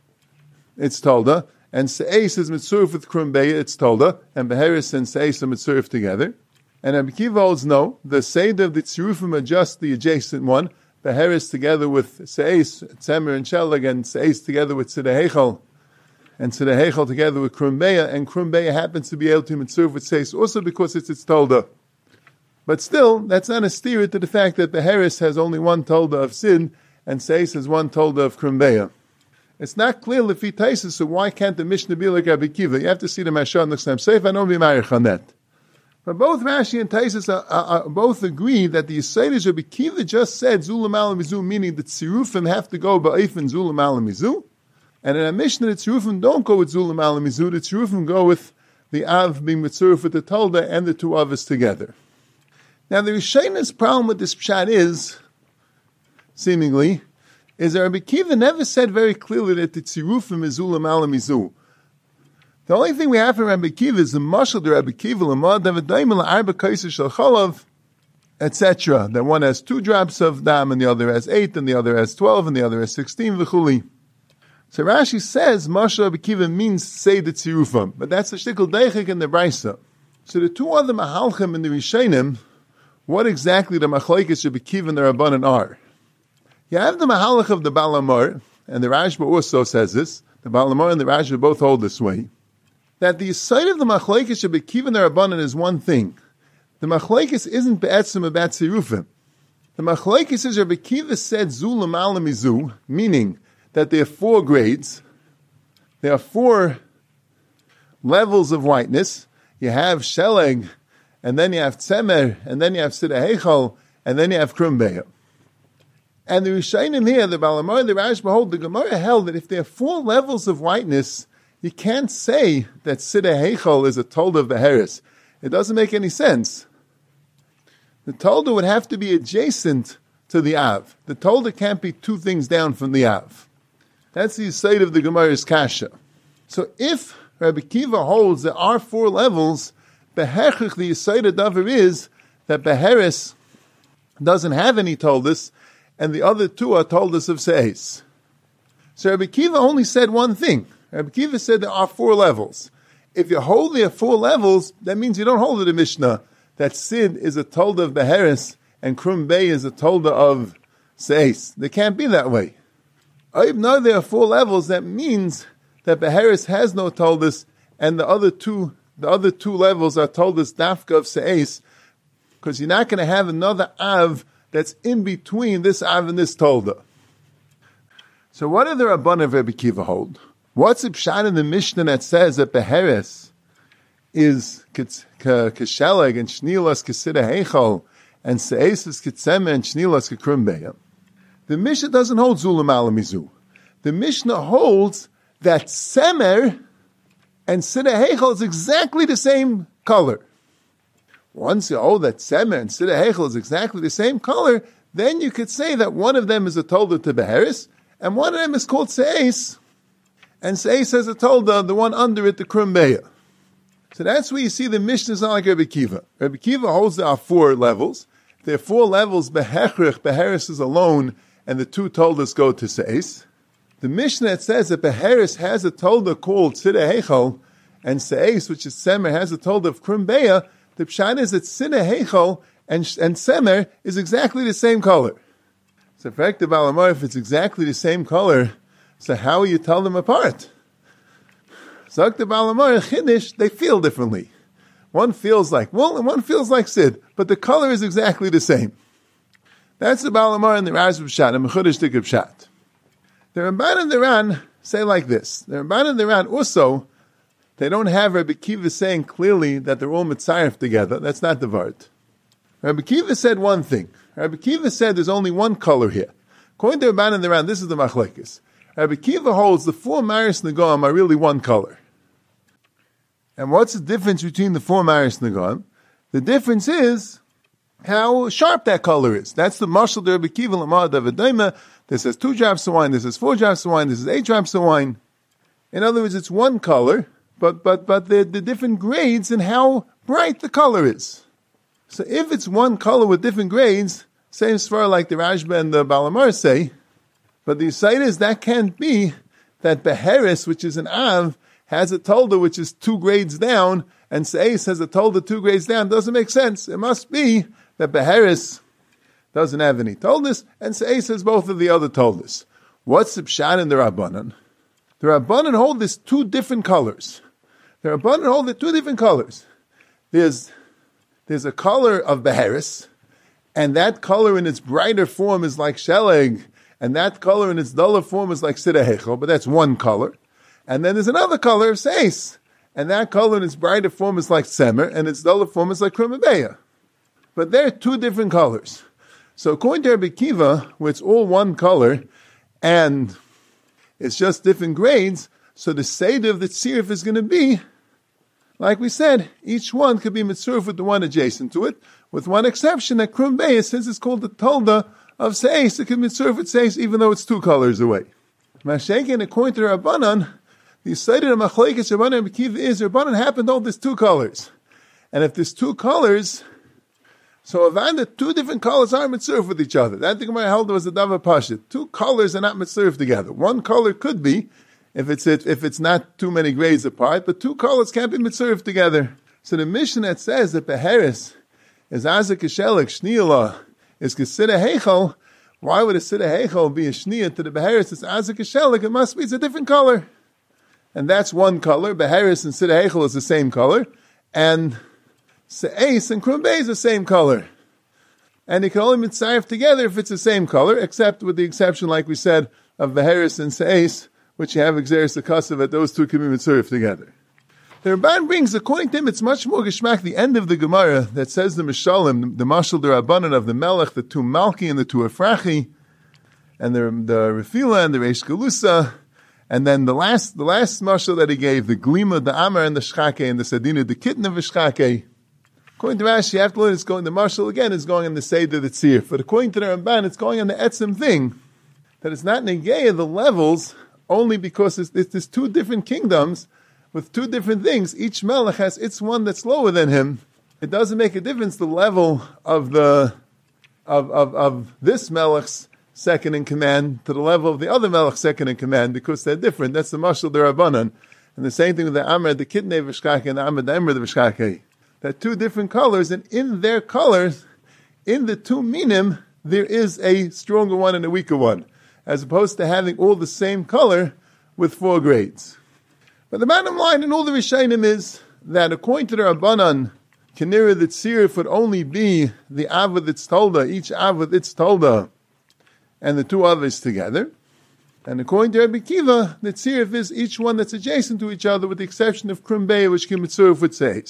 B: it's tolda, and Se'es is mitzurif with Krumbeya, it's tolda, and Beheris and Se'es are mitzurif together. And Rabbi Kiva holds no, the Seder of the Tzirufim are just the adjacent one, Beheris together with Se'es, Tzemer and Shelag, and Se'es together with Sideh Hechel, and Sideh Hechel together with Krumbeya, and Krumbeya happens to be able to mitzurif with Se'es also because it's its tolda. But still, that's not a steer to the fact that Beheris has only one tolda of Sid, and Se'es has one tolda of Krumbeya. It's not clear Lefi Taisus, so why can't the Mishnah be like Rabbi Kiva? You have to see the Mashal next time. Safe, I don't be marich on that. But both Rashi and Taisus both agree that the Yisaitis Rabbi Kiva just said Zulam Al Mizu, meaning the Tzirufim have to go Ba'if and Zulam Al Mizu. And in a Mishnah, the Tzirufim don't go with Zulam Al Mizu, the Tzirufim go with the Av being Mitzuruf with the Tolda and the two Avos together. Now the Rishona's problem with this pshat is, seemingly, is that Rabbi Kiva never said very clearly that the Tzirufim is Zulam Al Mizu. The only thing we have from Rabbi Kiva is the Mashal de Rabbi Kiva, Lamad Davadaim La'arba Kaiser Shal Chalav, etc. That one has 2 drops of dam, and the other has 8, and the other has 12, and the other has 16, v'chuli. So Rashi says Mashal Rabbi Kiva means say the Tzirufim, but that's the shtikl deichik in the Brisa. So the 2 other Mahalchim in the Rishonim, what exactly the Machlekes Rabbi Kiva and the Rabbanan are. You have the Mahalach of the Baal Amor, and the Rashba also says this, the Baal Amor and the Rashba both hold this way, that the side of the Machlekes Rabbi Kiva and the Rabbanan is one thing. The Machlekes isn't be'etzim about Tzirufim. The Machlekes is Rabbi Kiva said Zulam Al Mizu, meaning that there are 4 grades, there are 4 levels of whiteness. You have Sheleg, and then you have Tzemer, and then you have Sideh Hechel, and then you have Krumbeya. And the Rishonim here, the Baal Amor, the Rashba hold, the Gemara held that if there are 4 levels of whiteness, you can't say that Sideh Hechel is a tolda of Beheris, It doesn't make any sense. The Tolda would have to be adjacent to the Av. The Tolda can't be two things down from the Av. That's the side of the Gemara's Kasha. So if Rabbi Kiva holds there are 4 levels, Behechich, the Yisayda Davar is that Beheres doesn't have any Toldas, and the other 2 are Toldas of Seis. So Rabbi Kiva only said one thing. Rabbi Kiva said there are 4 levels. If you hold there 4 levels, that means you don't hold it in Mishnah that Sid is a Tolda of Beheres and Krum Bey is a Tolda of Seis. They can't be that way. Even though there are 4 levels, that means that Beheres has no Toldas, and the other two levels are Toldas Dafka of Seis, because you're not going to have another Av that's in between this Av and this Tolda. So what do the Rabbanan of Rabbi Kiva hold? What's the pshat in the Mishnah that says that Beheres is Kesheleg and Shnilas Kesida Heichal and Seis is Ketseme and Shnilas Kekrum Beya? The Mishnah doesn't hold Zulam Alamizu. The Mishnah holds that Semer and Sida Heichel is exactly the same color. Once you hold that Semer and Sida Heichel is exactly the same color, then you could say that one of them is a Tolda to Beheres, and one of them is called Seis, and Seis has a Tolda, the one under it, the Krum Beya. So that's where you see the Mishnah is not like Rabbi Kiva. Rabbi Kiva holds there are 4 levels. There are 4 levels, Beheres is alone, and the 2 Toldas go to Seis. The Mishnah that says that Beheres has a Tolda called Sida Heichel, and Seis, which is Semer, has a Tolda of Krum Beya, the pshat is that Sida Heichel and Semer is exactly the same color. So effective Alamar, if it's exactly the same color, so how will you tell them apart? Zok the Balamar and Chiddush, they feel differently. One feels like wool and one feels like Sid, but the color is exactly the same. That's the Balamar and the Raz B'Shat, and Mechudesh Dik B'Shat. The Ramban and the Ran say like this. The Ramban and the Ran also, they don't have Rabbi Kiva saying clearly that they're all mitzayef together. That's not the Vart. Rabbi Kiva said one thing. Rabbi Kiva said there's only one color here. According to Ramban and the Ran, this is the Machlekes. Rabbi Kiva holds the 4 Maris Nagam are really one color. And what's the difference between the 4 Maris Nagam? The difference is how sharp that color is. That's the Mashal de Rabbi Kiva Lamar Davidaima. This has 2 drops of wine, this has 4 drops of wine, this is 8 drops of wine. In other words, it's one color, but the different grades in how bright the color is. So if it's one color with different grades, same svar like the Rashba and the Balamar say, but the Yisayid is that can't be that Beheres, which is an Av, has a Tolda which is 2 grades down, and Seis has a Tolda 2 grades down. It doesn't make sense. It must be that Beheres doesn't have any Toldas, and Seis has both of the other Toldas. What's the pshat in the Rabbanan? The Rabbanan hold this 2 different colors. The Rabbanan hold it 2 different colors. There's a color of Beheres, and that color in its brighter form is like Sheleg, and that color in its duller form is like Sida Heichel, but that's one color. And then there's another color of Seis, and that color in its brighter form is like Semer, and its duller form is like Krum Beya. But they're 2 different colors. So according to Rabbi Kiva, where it's all one color, and it's just different grades, so the Seder of the Tzirif is going to be, like we said, each one could be mitzurf with the one adjacent to it, with one exception that Krum Beya, since it's called the Tolda of Seis, it can be mitzurf with Seis even though it's 2 colors away. Mashenkin, according to Rabbanan, the Seder of Machlekes Rabbanan and Rabbi Kiva is Rabbanan happened to hold there's 2 colors. And if there's 2 colors, so if the 2 different colors are mitzurf with each other, that the Gemara held was a Davar Pashit. 2 colors are not mitzurf together. One color could be, if it's not too many grades apart, but 2 colors can't be mitzurf together. So the Mishnah that says that Beheres is Azak Keshelik, Shniela, is Kesida Heichel, why would a Sida Heichel be a Shnia to the Beheres? It's Azak Keshelik, it must be, it's a different color. And that's one color. Beheres and Sida Heichel is the same color. And Seis and Krum Bey is the same color. And they can only mitzayef together if it's the same color, except with the exception, like we said, of Beheres and Seis, which you have Exeris Akasav, that those 2 can be mitzayef together. The Ramban brings, according to him, it's much more geschmack, the end of the Gemara that says the Mishalim, the Mashal D'Rabbanan of the Melech, the 2 Malki and the 2 Efrachi, and the Refila and the Reish Galusa, and then the last Mashal that he gave, the Glima, the Amar and the Shchake, and the Sadina, the Kitten of the Shchake. According to Rashi, you have to learn it's going, the marshal again is going on the Seder the Tzir. But according to the Ramban, it's going on the Etzim thing. That it's not Negeya, the levels, only because there's two different kingdoms with two different things. Each Melech has its one that's lower than him. It doesn't make a difference the level of this Melech's second in command to the level of the other Melech's second in command, because they're different. That's the Mashal Derabanan. And the same thing with the Amr, the Kidney Vishkake, and the Amr, the Emr, the Vishkake. They're two different colors, and in their colors, in the two minim, there is a stronger one and a weaker one, as opposed to having all the same color with 4 grades. But the bottom line in all the Rishonim is that according to the Rabbanan, Kinira the Tzirif would only be the Avad its Tolda, each Avad its Tolda, and the two others together. And according to Rabbi Kiva, the Tzirif is each one that's adjacent to each other, with the exception of Krum Bey, which Kimetzurif would say.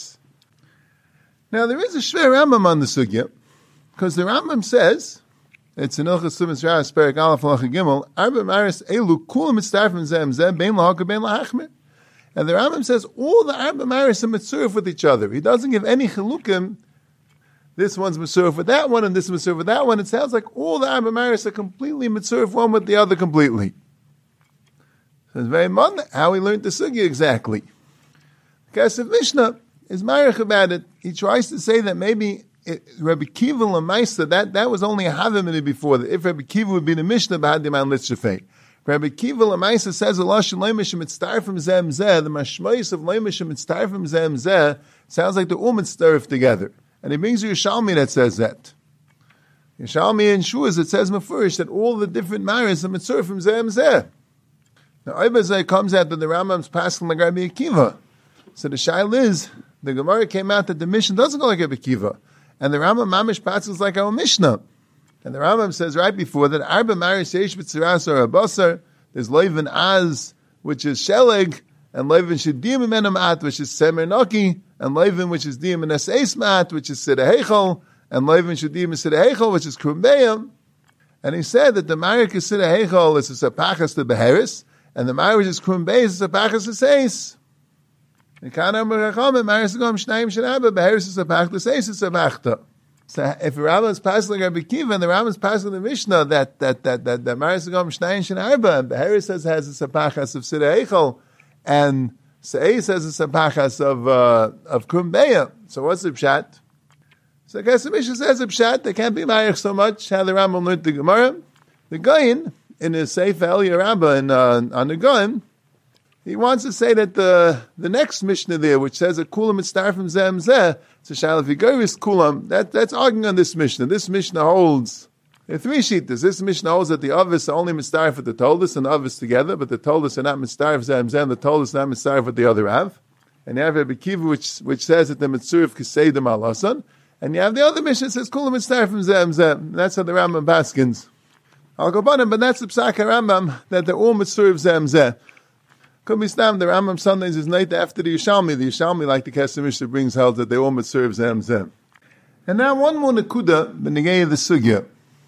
B: Now there is a Shver Rambam on the Sugya, because the Rambam says, it's in Ilchas Sumas Ras, Perek Aleph Halacha Gimel, Arba Maris Elu Kulam Mitzdarfim Zem Zem, Bein Lahaka Bein Lahachmir. And the Rambam says all the Arba Maris are Mitzurif with each other. He doesn't give any Chilukim. This one's Mitzurif with that one, and this is Mitzurif with that one. It sounds like all the Arba Maris are completely Mitzurif one with the other completely. So it's very mon how he learned the Sugya exactly. Because if Mishnah is Marich about it, he tries to say that maybe Rabbi Kiva Lamaisa, that was only a Havamini before. That if Rabbi Kiva would be the Mishnah, B'hadiman Litzshafei. Rabbi Kiva Lamaisa says, Elosh Leimishim Mitztarfim Zem Zeh, the Mashmois of Leimishim Mitztarfim Zem Zeh, sounds like the Mitztarf together. And he brings you Yishalmi that says that. Yishalmi and Shuas, it says Mefurish that all the different Maris are Mitztarfim Zem Zeh. Now, Ibazai comes out that the Rambam's passing like Rabbi Akiva. So the Shail is, the Gemara came out that the Mishnah doesn't go like Rabbi Akiva. And the Rambam Mamish passes like our Mishnah. And the Rambam says right before that, Arba Maris Yesh B'tziras or Abasar, there's Levin Az, which is Sheleg, and Levin Shedim Menam At, which is Semer Naki, and Levin, which is Dim and Eseis Mat, which is Sidahechel, and Levin Shedim and Sidahechel, which is Krumbeim. And he said that the Marik is Sidahechel is a Sapachas to Beheris, and the Marik is Krumbeis is a Sapachas to Seis. So if the Rambam is passing like Rabbi Kiva and the Rambam is passing the Mishnah that Maris Gam Shnayim Shen Arba and Beheris says has a sapachas of Sidei Eichel and Seis has a sapachas of Krumbeya. So what's the pshat? So I guess the Mishnah says the pshat they can't be Marich so much. How the Rambam learned the Gemara. The Goyin in his Sefer Eliyah Rabbah on the Goyin, he wants to say that the next Mishnah there, which says a kulam mitzdarfim zem zeh, so shalav yigoris kulam, that's arguing on this Mishnah. This Mishnah holds, there are 3 shittas. This Mishnah holds that the Avis are only mitzdarf with the Toldus and the Avis together, but the Toldus are not mitzdarf zem zem, the Toldus are not mitzdarf with the other Av. And you have Rabbi Kiva, which says that the mitzurif kiseidim alasan, and you have the other Mishnah that says kulam mitzdarfim zem zem. That's how the Rambam paskins. I'll go on, but that's the Psak Rambam, that they're all mitzurif zem zeh. Could be stam. The Rambam sometimes is night after the Yishalmi. The Yishalmi, like the Kesef Mishnah brings, held that they all mitzurif zem zem. And now one more nekuda b'negei the sugya.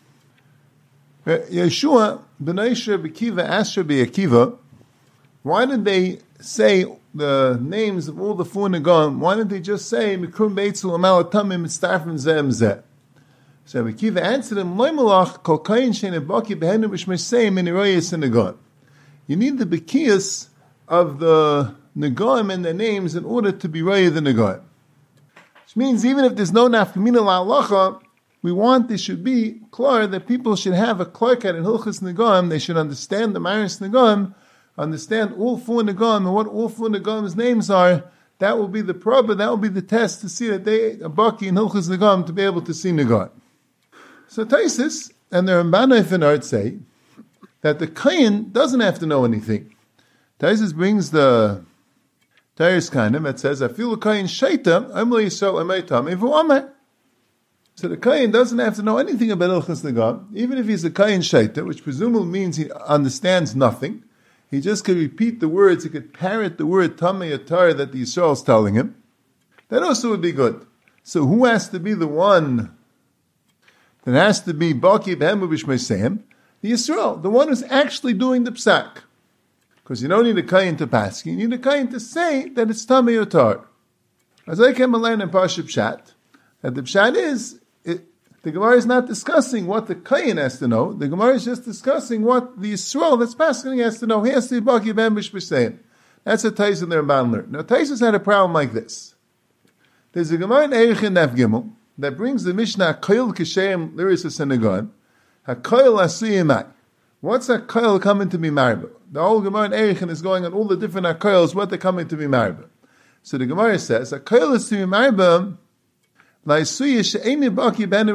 B: Yeshua b'nei Rabbi Kiva asked Rabbi Akiva, why did they say the names of all the 4 negam? Why didn't they just say mikrum beitzu amal tamim mitzdarfim zem zeh? So Rabbi Kiva answered him, Loy malach kol kain shein baki behenu b'shmesei min iroyes negam. You need the bekiyas of the Negaim and their names in order to be Raya the Negaim. Which means even if there's no Nafkamina La'alacha, we want there should be clear that people should have a clarkat in Hilchas Negaim. They should understand the Maris Negaim, understand all 4 Negaim and what all 4 Negaim's names are. That will be the proba, that will be the test to see that they are Baki in Hilchas Negaim to be able to see Negaim. So Taisis and the Rambanai Finard say that the Kayin doesn't have to know anything. Taisus brings the Tairis Kainim that says, I feel a Kayin Shaita, Amli Yisrael Amaitam, Evu Amar. So the Kayin doesn't have to know anything about Ilchas Negam, even if he's a Kayin Shaita, which presumably means he understands nothing. He just could repeat the words, he could parrot the word Tamei Atar that the Yisrael is telling him. That also would be good. So who has to be the one that has to be Baki B'hemu B'shmeiseim? The Yisrael, the one who's actually doing the Psak. Because you don't need a kayin to paski, you need a kayin to say that it's Tamei Otar. As I came alone in Parshas Pshat, That the pshat is, the Gemara is not discussing what the Kayin has to know. The Gemara is just discussing what the Yisrael that's passing has to know. He has to be Baki Ben B'Shmesayim. That's what Taisus and their Ramban learned. Now Taisus had a problem like this. There's a Gemara in Eichin Nef Gimel that brings the Mishnah Koil Kishem Liris Senegon. HaKoil Asuyimai. What's HaKoil coming to be married? The whole Gemara in Eichin is going on all the different HaKoils, what they're coming to be married. So the Gemara says, HaKoil is to be married that if you're not Baki Ben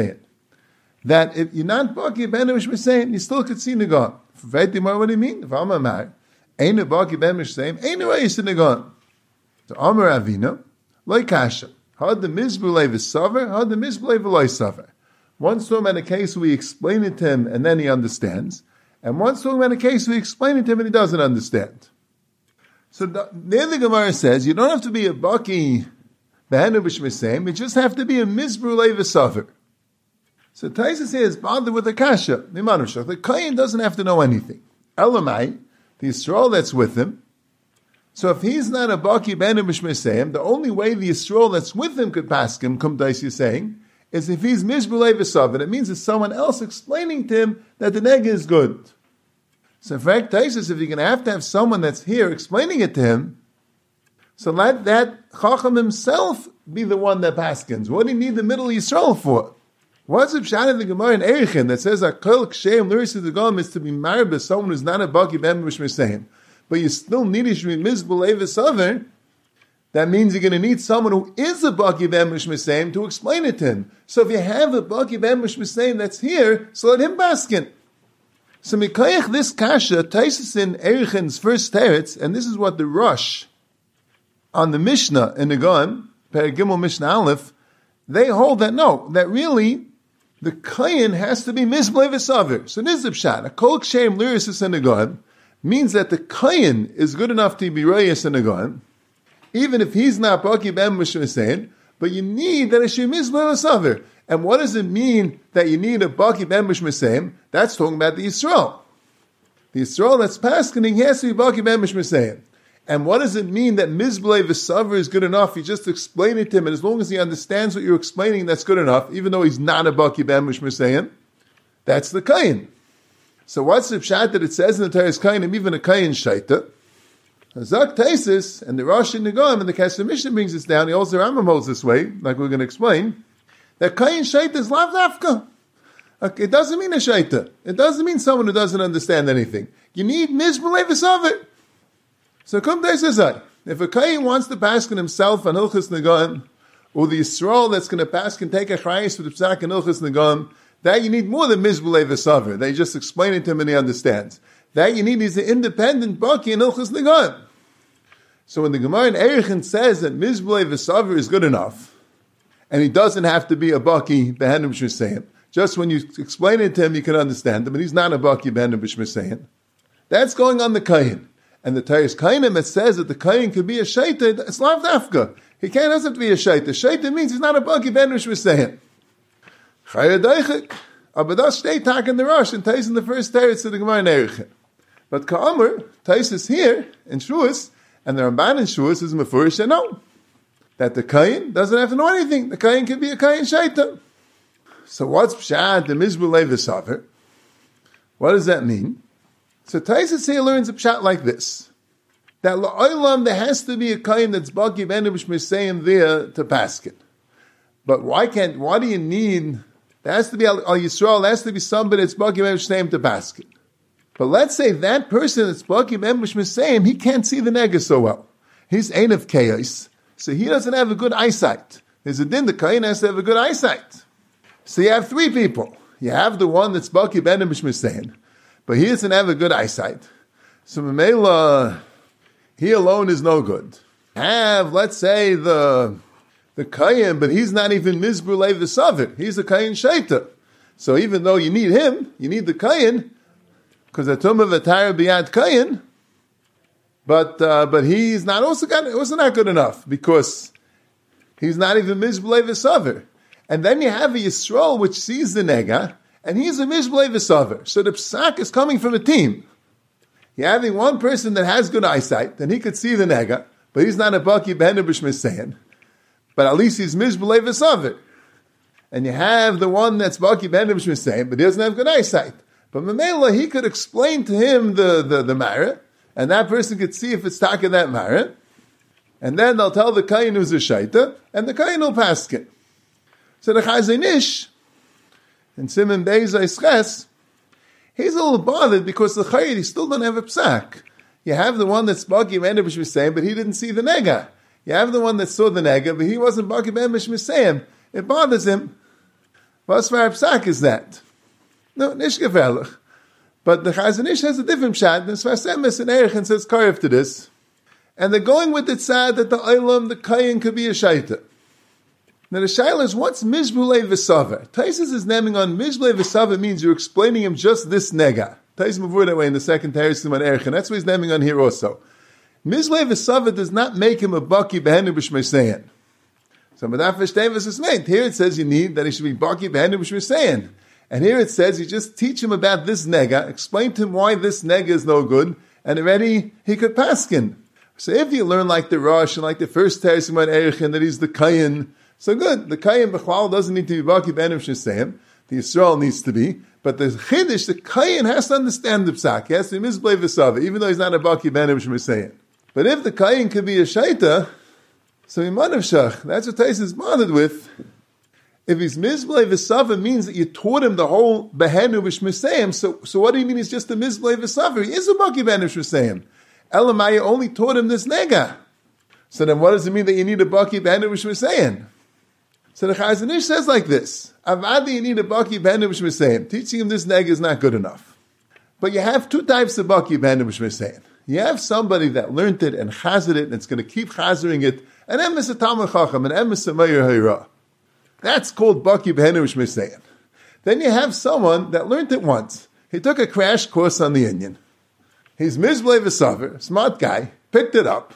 B: Mishmesein, you still could see Nagon. What do you mean? If I'm a man, ain't a Baki Ben Mishmesein, ain't a way to Nagon. So Amar Avina, like Kasha, had the Mizbulei v'Saver, had the Mizbulei v'Loi Saver. One's talking about a case where we explain it to him and then he understands, and one's talking about a case where we explain it to him and he doesn't understand. So there the Gemara says, you don't have to be a Baki you just have to be a Mizbulei v'Saver. So Taisa says, bother with the Kasha. The Kayin doesn't have to know anything. Elamai, the Yisrael that's with him. So if he's not a Baki Ben B'Shmesayim, the only way the Yisrael that's with him could pass him, Kum Taisa is saying, is if he's Mizbulei v'Saver. It means it's someone else explaining to him that the neg is good. So in fact, Taisa says, if you're going to have someone that's here explaining it to him, so let that Chacham himself be the one that paskins. What do you need the middle Yisrael for? What's the pshat in the Gemara in Eichin that says Akol Ksheim Luris of the Gom is to be married by someone who's not a Baki Ben B'Shmesayim, but you still need to be Mizbulei v'Saver? That means you're going to need someone who is a Baki Ben B'Shmesayim to explain it to him. So if you have a Baki Ben B'Shmesayim that's here, so let him paskin. So Mikayach this Kasha, Taisus in Eichin's first teretz, and this is what the Rosh on the Mishnah in the Goim, Per Gimel Mishnah Aleph, they hold that no, that really the Kayin has to be Mizbulei v'Saver. So this is the pshat. A Kol Ksheim Liris in the Goim means that the Kayin is good enough to be Reyes in the Goim, even if he's not Baki Ben Mishmesein, but you need that it should be Mizbulei v'Saver. And what does it mean that you need a Baki Ben Mishmesein? That's talking about the Yisrael. The Yisrael that's paskening has to be Baki Ben Mishmesein. And what does it mean that Mizbulei v'Saver is good enough? You just explain it to him, and as long as he understands what you're explaining, that's good enough, even though he's not a Baki Ben Mishmesein. That's the Kayin. So what's the pshat that it says in the Torah's Kayin, even a Kayin Shaita? Zak Taisis, and the Rosh in the Goim, and the Kesher Mishnah brings this down, he also Rambam holds this way, like we're going to explain, that Kayin Shaita is Lav Dafka. It doesn't mean a Shaita. It doesn't mean someone who doesn't understand anything. You need Mizbulei v'Saver. So Kum Taisa, if a Kayin wants to paskin himself on Hilchas Negoim, or the Yisrael that's going to paskin take a chayis for the Psak and Hilchas Negoim, that you need more than Mizbulei v'Saver. They just explain it to him and he understands. That you need is an independent Baki in Hilchas Negoim. So when the Gemara in Eichin says that Mizbulei v'Saver is good enough, and he doesn't have to be a Baki Behenim Shmesayim, just when you explain it to him you can understand him, but he's not a Baki Behenim Shmesayim, that's going on the Kayin. And the Torah's Kainim, it says that the Kayin could be a Shaita, it's Lav Dafka. He doesn't have to be a Shaita. Shaita means he's not a Baki Ben Mishmesein. Chaya Deichik. Aber das steht tak in the Rosh, and Tais in the first teretz of the Gemara in Eichin. But Ka'amr, Tais is here, in Shuas, and the Ramban in Shuas is Mefurish, and no. That the Kayin doesn't have to know anything. The Kayin can be a Kayin Shaita. So what's Pshat, the Mizbulei v'Saver? What does that mean? So Taisus here learns a pshat like this: that la'olam there has to be a kain that's baki ben b'shmesayim there to paskin. But why do you need? There has to be al Yisrael. There has to be somebody that's baki ben b'shmesayim to paskin. But let's say that person that's baki ben b'shmesayim, he can't see the nega so well. He's ein of chaos, so he doesn't have a good eyesight. There's a din the kain has to have a good eyesight. So you have three people. You have the one that's baki ben b'shmesayim, but he doesn't have a good eyesight. So Mamela, he alone is no good. Have, let's say, the Kayin, but he's not even Mizbulei v'Saver. He's a Kayin Shaita. So even though you need him, you need the Kayin, because the Tumah v'Tara b'yad Kayin, but he's not also not good enough, because he's not even Mizbulei v'Saver. And then you have a Yisrael which sees the Nega, and he's a Mizbulei v'Saver. So the Psak is coming from a team. You're having one person that has good eyesight, then he could see the Nega, but he's not a Baki Behenim B'Shmesein. but at least he's mizbulei v'saver. And you have the one that's baki b'henim shmisayim, but he doesn't have good eyesight. But Mamela, he could explain to him the Mara, and that person could see if it's taka that Mara, and then they'll tell the Kayin who's a Shaita, and the Kayin will paskin. So the Chazon Ish, in Siman Beis Ches, he's a little bothered because the Chayid, he still don't have a psak. You have the one that's baki b'henim shmisayim, but he didn't see the nega. You have the one that saw the nega, but he wasn't baki b'henim shmisayim. It bothers him. What's for psak is that? No, nish gefährlich. But the Chazon Ish has a different shot. The Sfas Emes and Erechin says karev to this. And they're going with the tzad that the Olam, the Kayin, could be a shaita. Now the shaila is, what's Mizbulei V'Saver? Taisus is naming on Mizbulei V'Saver means you're explaining him just this nega. Taisus mavur that way in the second Teresim on Erechin. That's what he's naming on here also. Mizbulei V'Saver does not make him a baki b'henu b'shmeisein. So Madaf V'Shtevis is made. Here it says you need that he should be baki b'henu b'shmeisein. And here it says you just teach him about this nega, explain to him why this nega is no good, and already he could paskin. So if you learn like the Rosh and like the first Teresim on Erechin that he's the Kayin, so good. The Kayin B'chlal doesn't need to be baki b'henim shmeisein. The Yisrael needs to be. But the Chiddush, the Kayin has to understand the psak. He has to be mizblei v'saver, even though he's not a baki b'henim shmeisein. But if the Kayin could be a shaita, so Iman of Shach, that's what Tais is bothered with. If he's mizblei v'saver means that you taught him the whole b'henu b'shmeisein, so what do you mean he's just a mizblei v'saver? He is a baki b'henu shmeisein. Elamaya only taught him this nega. So then what does it mean that you need a baki b'henu b'shmeisein? So the Chazon Ish says like this: Avadi, you need a baki b'henu b'shmeisein. Teaching him this nega is not good enough. But you have two types of baki b'henu b'shmeisein. You have somebody that learned it and chazed it, and it's going to keep chazering it, and emes a Talmud Chacham, and emes a Meir Hayra. That's called baki b'henu b'shmeisein. Then you have someone that learned it once. He took a crash course on the Inyan. He's mizblei v'saver, smart guy, picked it up,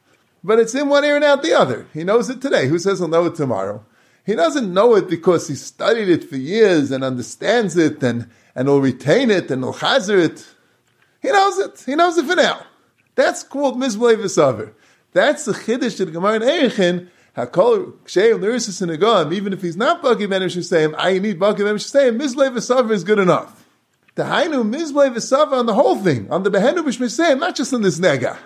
B: but it's in one ear and out the other. He knows it today. Who says he'll know it tomorrow? He doesn't know it because he studied it for years and understands it and will retain it and will chazer it. He knows it. He knows it for now. That's called mizblei v'saver. That's the chiddush to the Gemara in Erechin. Hakol ksheim l'risus negam. Even if he's not baki b'henim shmeisein, I need baki b'henim shmeisein. Mizblei v'saver is good enough. The hainu mizblei v'saver on the whole thing, on the b'henu b'shmeisein, not just on this nega.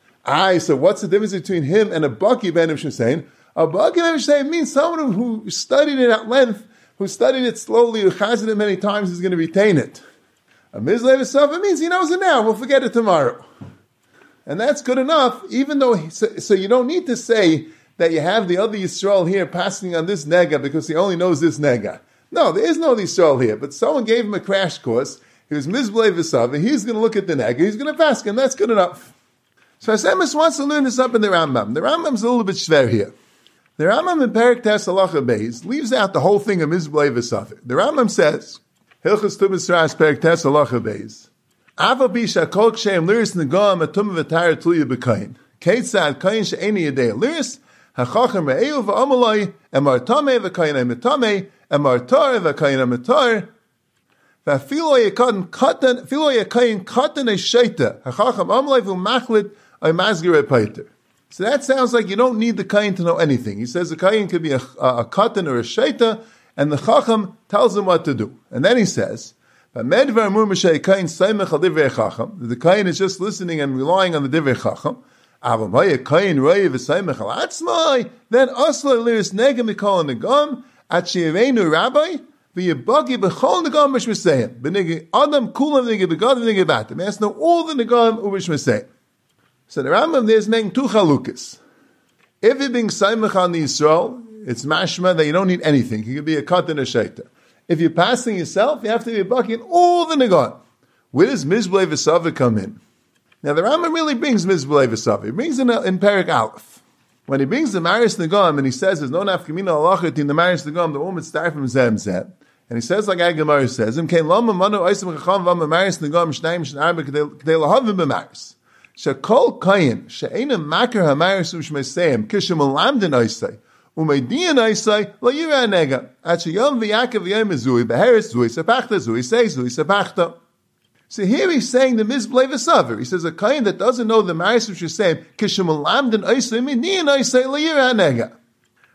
B: So what's the difference between him and a baki b'henim shmeisein? A baki b'henim shmeisein means someone who studied it at length, who studied it slowly, who chazed it many times, is going to retain it. A mizblei v'saver means he knows it now, we'll forget it tomorrow. And that's good enough, even though, so you don't need to say that you have the other Yisrael here passing on this nega because he only knows this nega. No, there is no Yisrael here, but someone gave him a crash course, he was mizblei v'saver, he's going to look at the nega, he's going to pass, and that's good enough. So Hasemis wants to learn this up in the Rambam. The Rambam's a little bit shver here. The Rambam in Perek Tes Halacha Beis leaves out the whole thing of mizblei v'saver. The Rambam says, Hilchos Tumas Ras Perek Tes Halacha Beis, Ava bisha kol ksheim liris negam atum v'tayr tluya b'kayin. Keitzad kayin she'eni yedei liris, hachachim re'eu v'amalai, emar tameh v'kayin emetameh, emar tar v'kayin emetar, v'afilo yekayin katan e'sheita, hachachim amalai v'machlit o'mazgir e'paiter. So that sounds like you don't need the kayin to know anything. He says the kayin could be a katan or a sheita, and the chacham tells him what to do. And then he says, the kayin is just listening and relying on the divrei chacham. Then asla liris negam mikol negam at sheirenu rabbi v'yibagi b'chol negam b'shmesayim b'negi adam kulam negi b'gadim negi batim. He has to know all the negam u'b'shmesayim. So the Rambam there is making two chalukas. If you're being saimach on the Yisrael, it's mashma that you don't need anything. You can be a cut and a shaita. If you're passing yourself, you have to be bucking all the negon. Where does mizblei v'saver come in? Now the Rambam really brings mizblei v'saver. He brings in Perek Aleph. When he brings the maris negam and he says there's no nafkamina halachet in the maris negam, the woman start from zem zem. And he says like Agamar says, "Im kein lama manu oisem chacham v'am maris negam shnayim shnarbe k'dei lahavim b'maris." Shekol kayin she'ena makar hamaris u'shmeseim kishem alamden oisei. Umeidian Isai, La Yira Nega, Achayom Vyakav Yom Zui, Beheris Zui, Sapachta Zui, Say Zui, Sapachta. So here he's saying the mizblei v'saver. He says a kain that doesn't know the maris which is saying, Kishem Alamden Isai, Meidian Isai, La Yira Nega.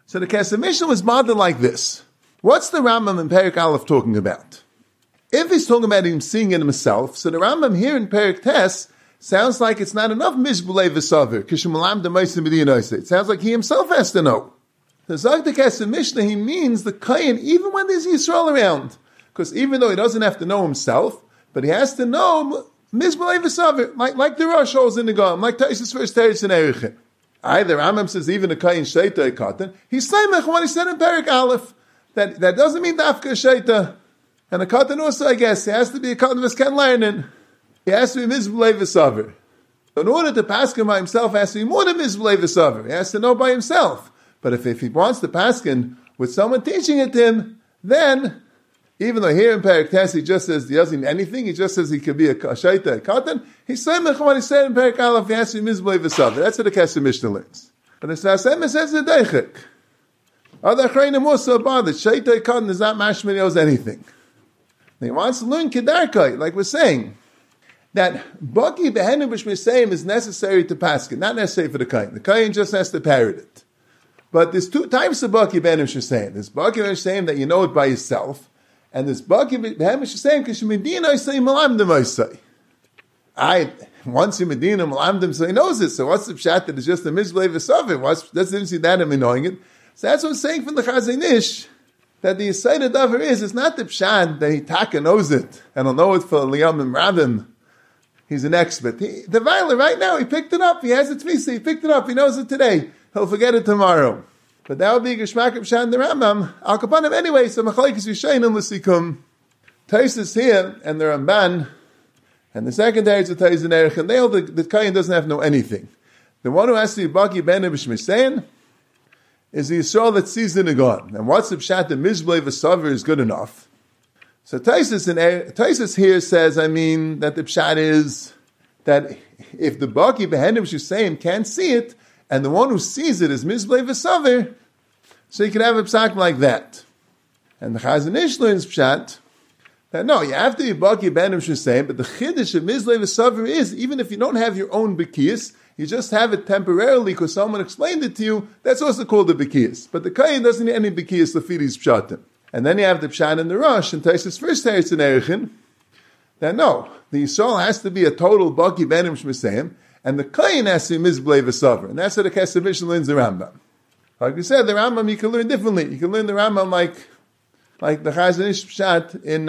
B: So the Kesef Mishnah was modeled like this. What's the Rambam in Perek Aleph talking about? If he's talking about him seeing it himself, so the Rambam here in Perek Tes sounds like it's not enough Mizbulei V'Savir, Kishumalam D'Maisa Medina. It sounds like he himself has to know. The Zog the Kesef Mishnah, he means the Kayin, even when there's Yisrael around. Because even though he doesn't have to know himself, but he has to know Mizbulei V'Savir, like the Rosh holds in the Gam, like Taisus first Teretz in Erechin. The Rambam says even the Kayin Sheita Katan, he's Saimach when he said in Perek Aleph, that doesn't mean Dafka Sheita. And a Katan also, I guess, he has to be a Katan V'Sken Learning. He has to be Mizbulei V'Savir. In order to pass him by himself, he has to be more than Mizbulei V'Savir. He has to know by himself. But if he wants to pass him with someone teaching it to him, then, even though here in Perek Tes he just says he doesn't need anything, he just says he could be a Shaita, a Katan, he's saying what he said in Perek Aleph, he has to be Mizbulei V'Savir. That's what the Kesef Mishnah learns. But the Sfas Emes says the Deichik. Other Achreinim also bothered. Shaita, Katan is not mashma knows anything. He wants to learn Kedarkai, like we're saying, that Baki Behenu B'Shmisayim is necessary to paskin, not necessary for the Kain. The Kain just has to parrot it. But there's two types of Baki Behenu B'Shmisayim. There's Baki Behenu B'Shmisayim that you know it by yourself, and there's Baki Behenu B'Shmisayim because you Medina say Malamdim Osai. Once you Medina Malamdim, so he knows it. So what's the pshat that it's just a Mizbulei V'Savir? Doesn't see that him knowing it. So that's what I'm saying from the Chazon Ish, that the Yisayda Davar is, it's not the pshat that he taka knows it, and he'll know it for Liyam and Rabim. He's an expert. The Viola right now, he picked it up. He has it Tvisa, he picked it up. He knows it today. He'll forget it tomorrow. But that would be Geshmak of Pshat and the Rambam. Al Kapanim anyway, so Machalekes Yishayim L'Sikum. Taisus here, and the Ramban, and the secondary to Taisus and Erech, and they hold the Kayin doesn't have to know anything. The one who has to be Baki Ben B'Shmisayin is the Yisrael that sees the Nagon. And what's the Pshat? The Mizbulei V'Savir is good enough. So Taisus here says, that the Pshat is that if the Baki Behenim Shusayim can't see it, and the one who sees it is Mizbulei V'Savir, so you can have a Psak like that. And the Chazon Ish learns Pshat, that no, you have to be Baki Behenim Shusayim, but the Chiddush of Mizbulei V'Savir is, even if you don't have your own Bekiyas, you just have it temporarily because someone explained it to you, that's also called the Bekiyas. But the Kayin doesn't need any Bekiyas Lefidis Pshatim. And then you have the Pshat and the Rosh, and Taisus first Teretz in Erechin, that no, the Yisrael has to be a total Baki Benim Shmisayim, and the Kayin has to be Mizbulei V'Savir. And that's what the Kesef Mishnah learns the Rambam. Like we said, the Rambam you can learn differently. You can learn the Rambam like the Chazon Ish Pshat in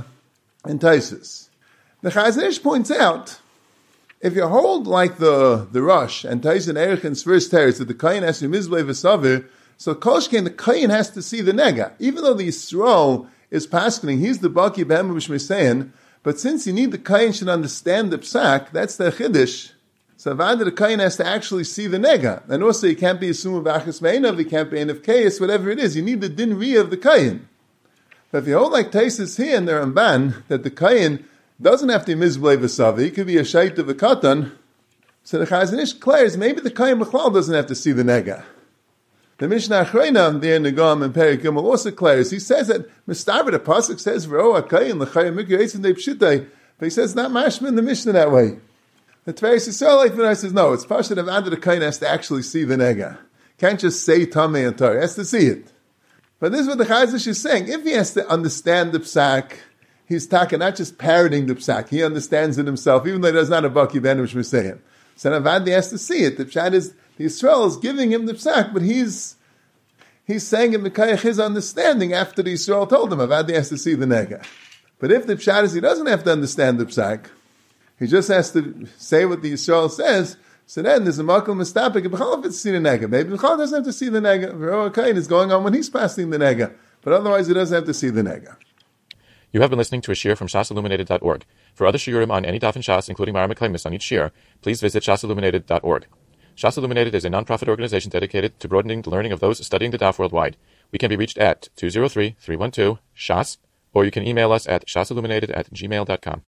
B: Taisus. The Chazon Ish points out, if you hold like the Rosh and Taisus and Erechin's first Teretz, that the Kayin has to be Mizbulei V'Savir, so Kolshkein, the Kayin has to see the Nega. Even though the Yisrael is paskening, he's the Baki Behem B'Shmisayin, but since you need the Kayin should understand the Psak, that's the Chiddush. So Avada, the Kayin has to actually see the Nega. And also, you can't be a Sum of Achas Me'inav, you can't be an of Kayas, whatever it is. You need the Din Riyah of the Kayin. But if you hold like Taisus here in the Ramban, that the Kayin doesn't have to be Mizbulei V'Savir, he could be a Shait of a Katan, so the Chazon Ish declares, maybe the Kayin B'chlal doesn't have to see the Nega. The Mishnah Achreina there in the Gam and Perek Gimel also declares. He says that Mistaber the pasuk says V'ro Akayin l'Chayim Mikra Eitzim Dei Pshitei, but he says not mashma in the Mishnah that way. The Tveres Yisrael like says no, it's Pashat of Ad the Kayin has to actually see the Nega. Can't just say Tamei and Torah, he has to see it. But this is what the Chazon Ish is saying. If he has to understand the Psak, he's talking not just parroting the Psak. He understands it himself, even though he does not a Baki Ben Mishmesayim. So Avad he has to see it. The Pshat is the Yisrael is giving him the Psak, but he's saying in Mekayach his understanding after the Yisrael told him. Avad he has to see the Nega. But if the Pshat is he doesn't have to understand the Psak, he just has to say what the Yisrael says. So then there's a Makal Mistapik. B'chal if it's see the Nega, maybe B'chal doesn't have to see the Nega. V'ro Kain is going on when he's passing the Nega, but otherwise he doesn't have to see the Nega.
A: You have been listening to a shiur from shasilluminated.org. For other shiurim on any daf in Shas, including Mara Meklemis on each shiur, please visit shasilluminated.org. Shas Illuminated is a non-profit organization dedicated to broadening the learning of those studying the daf worldwide. We can be reached at 203-312-SHAS, or you can email us at shasilluminated@gmail.com.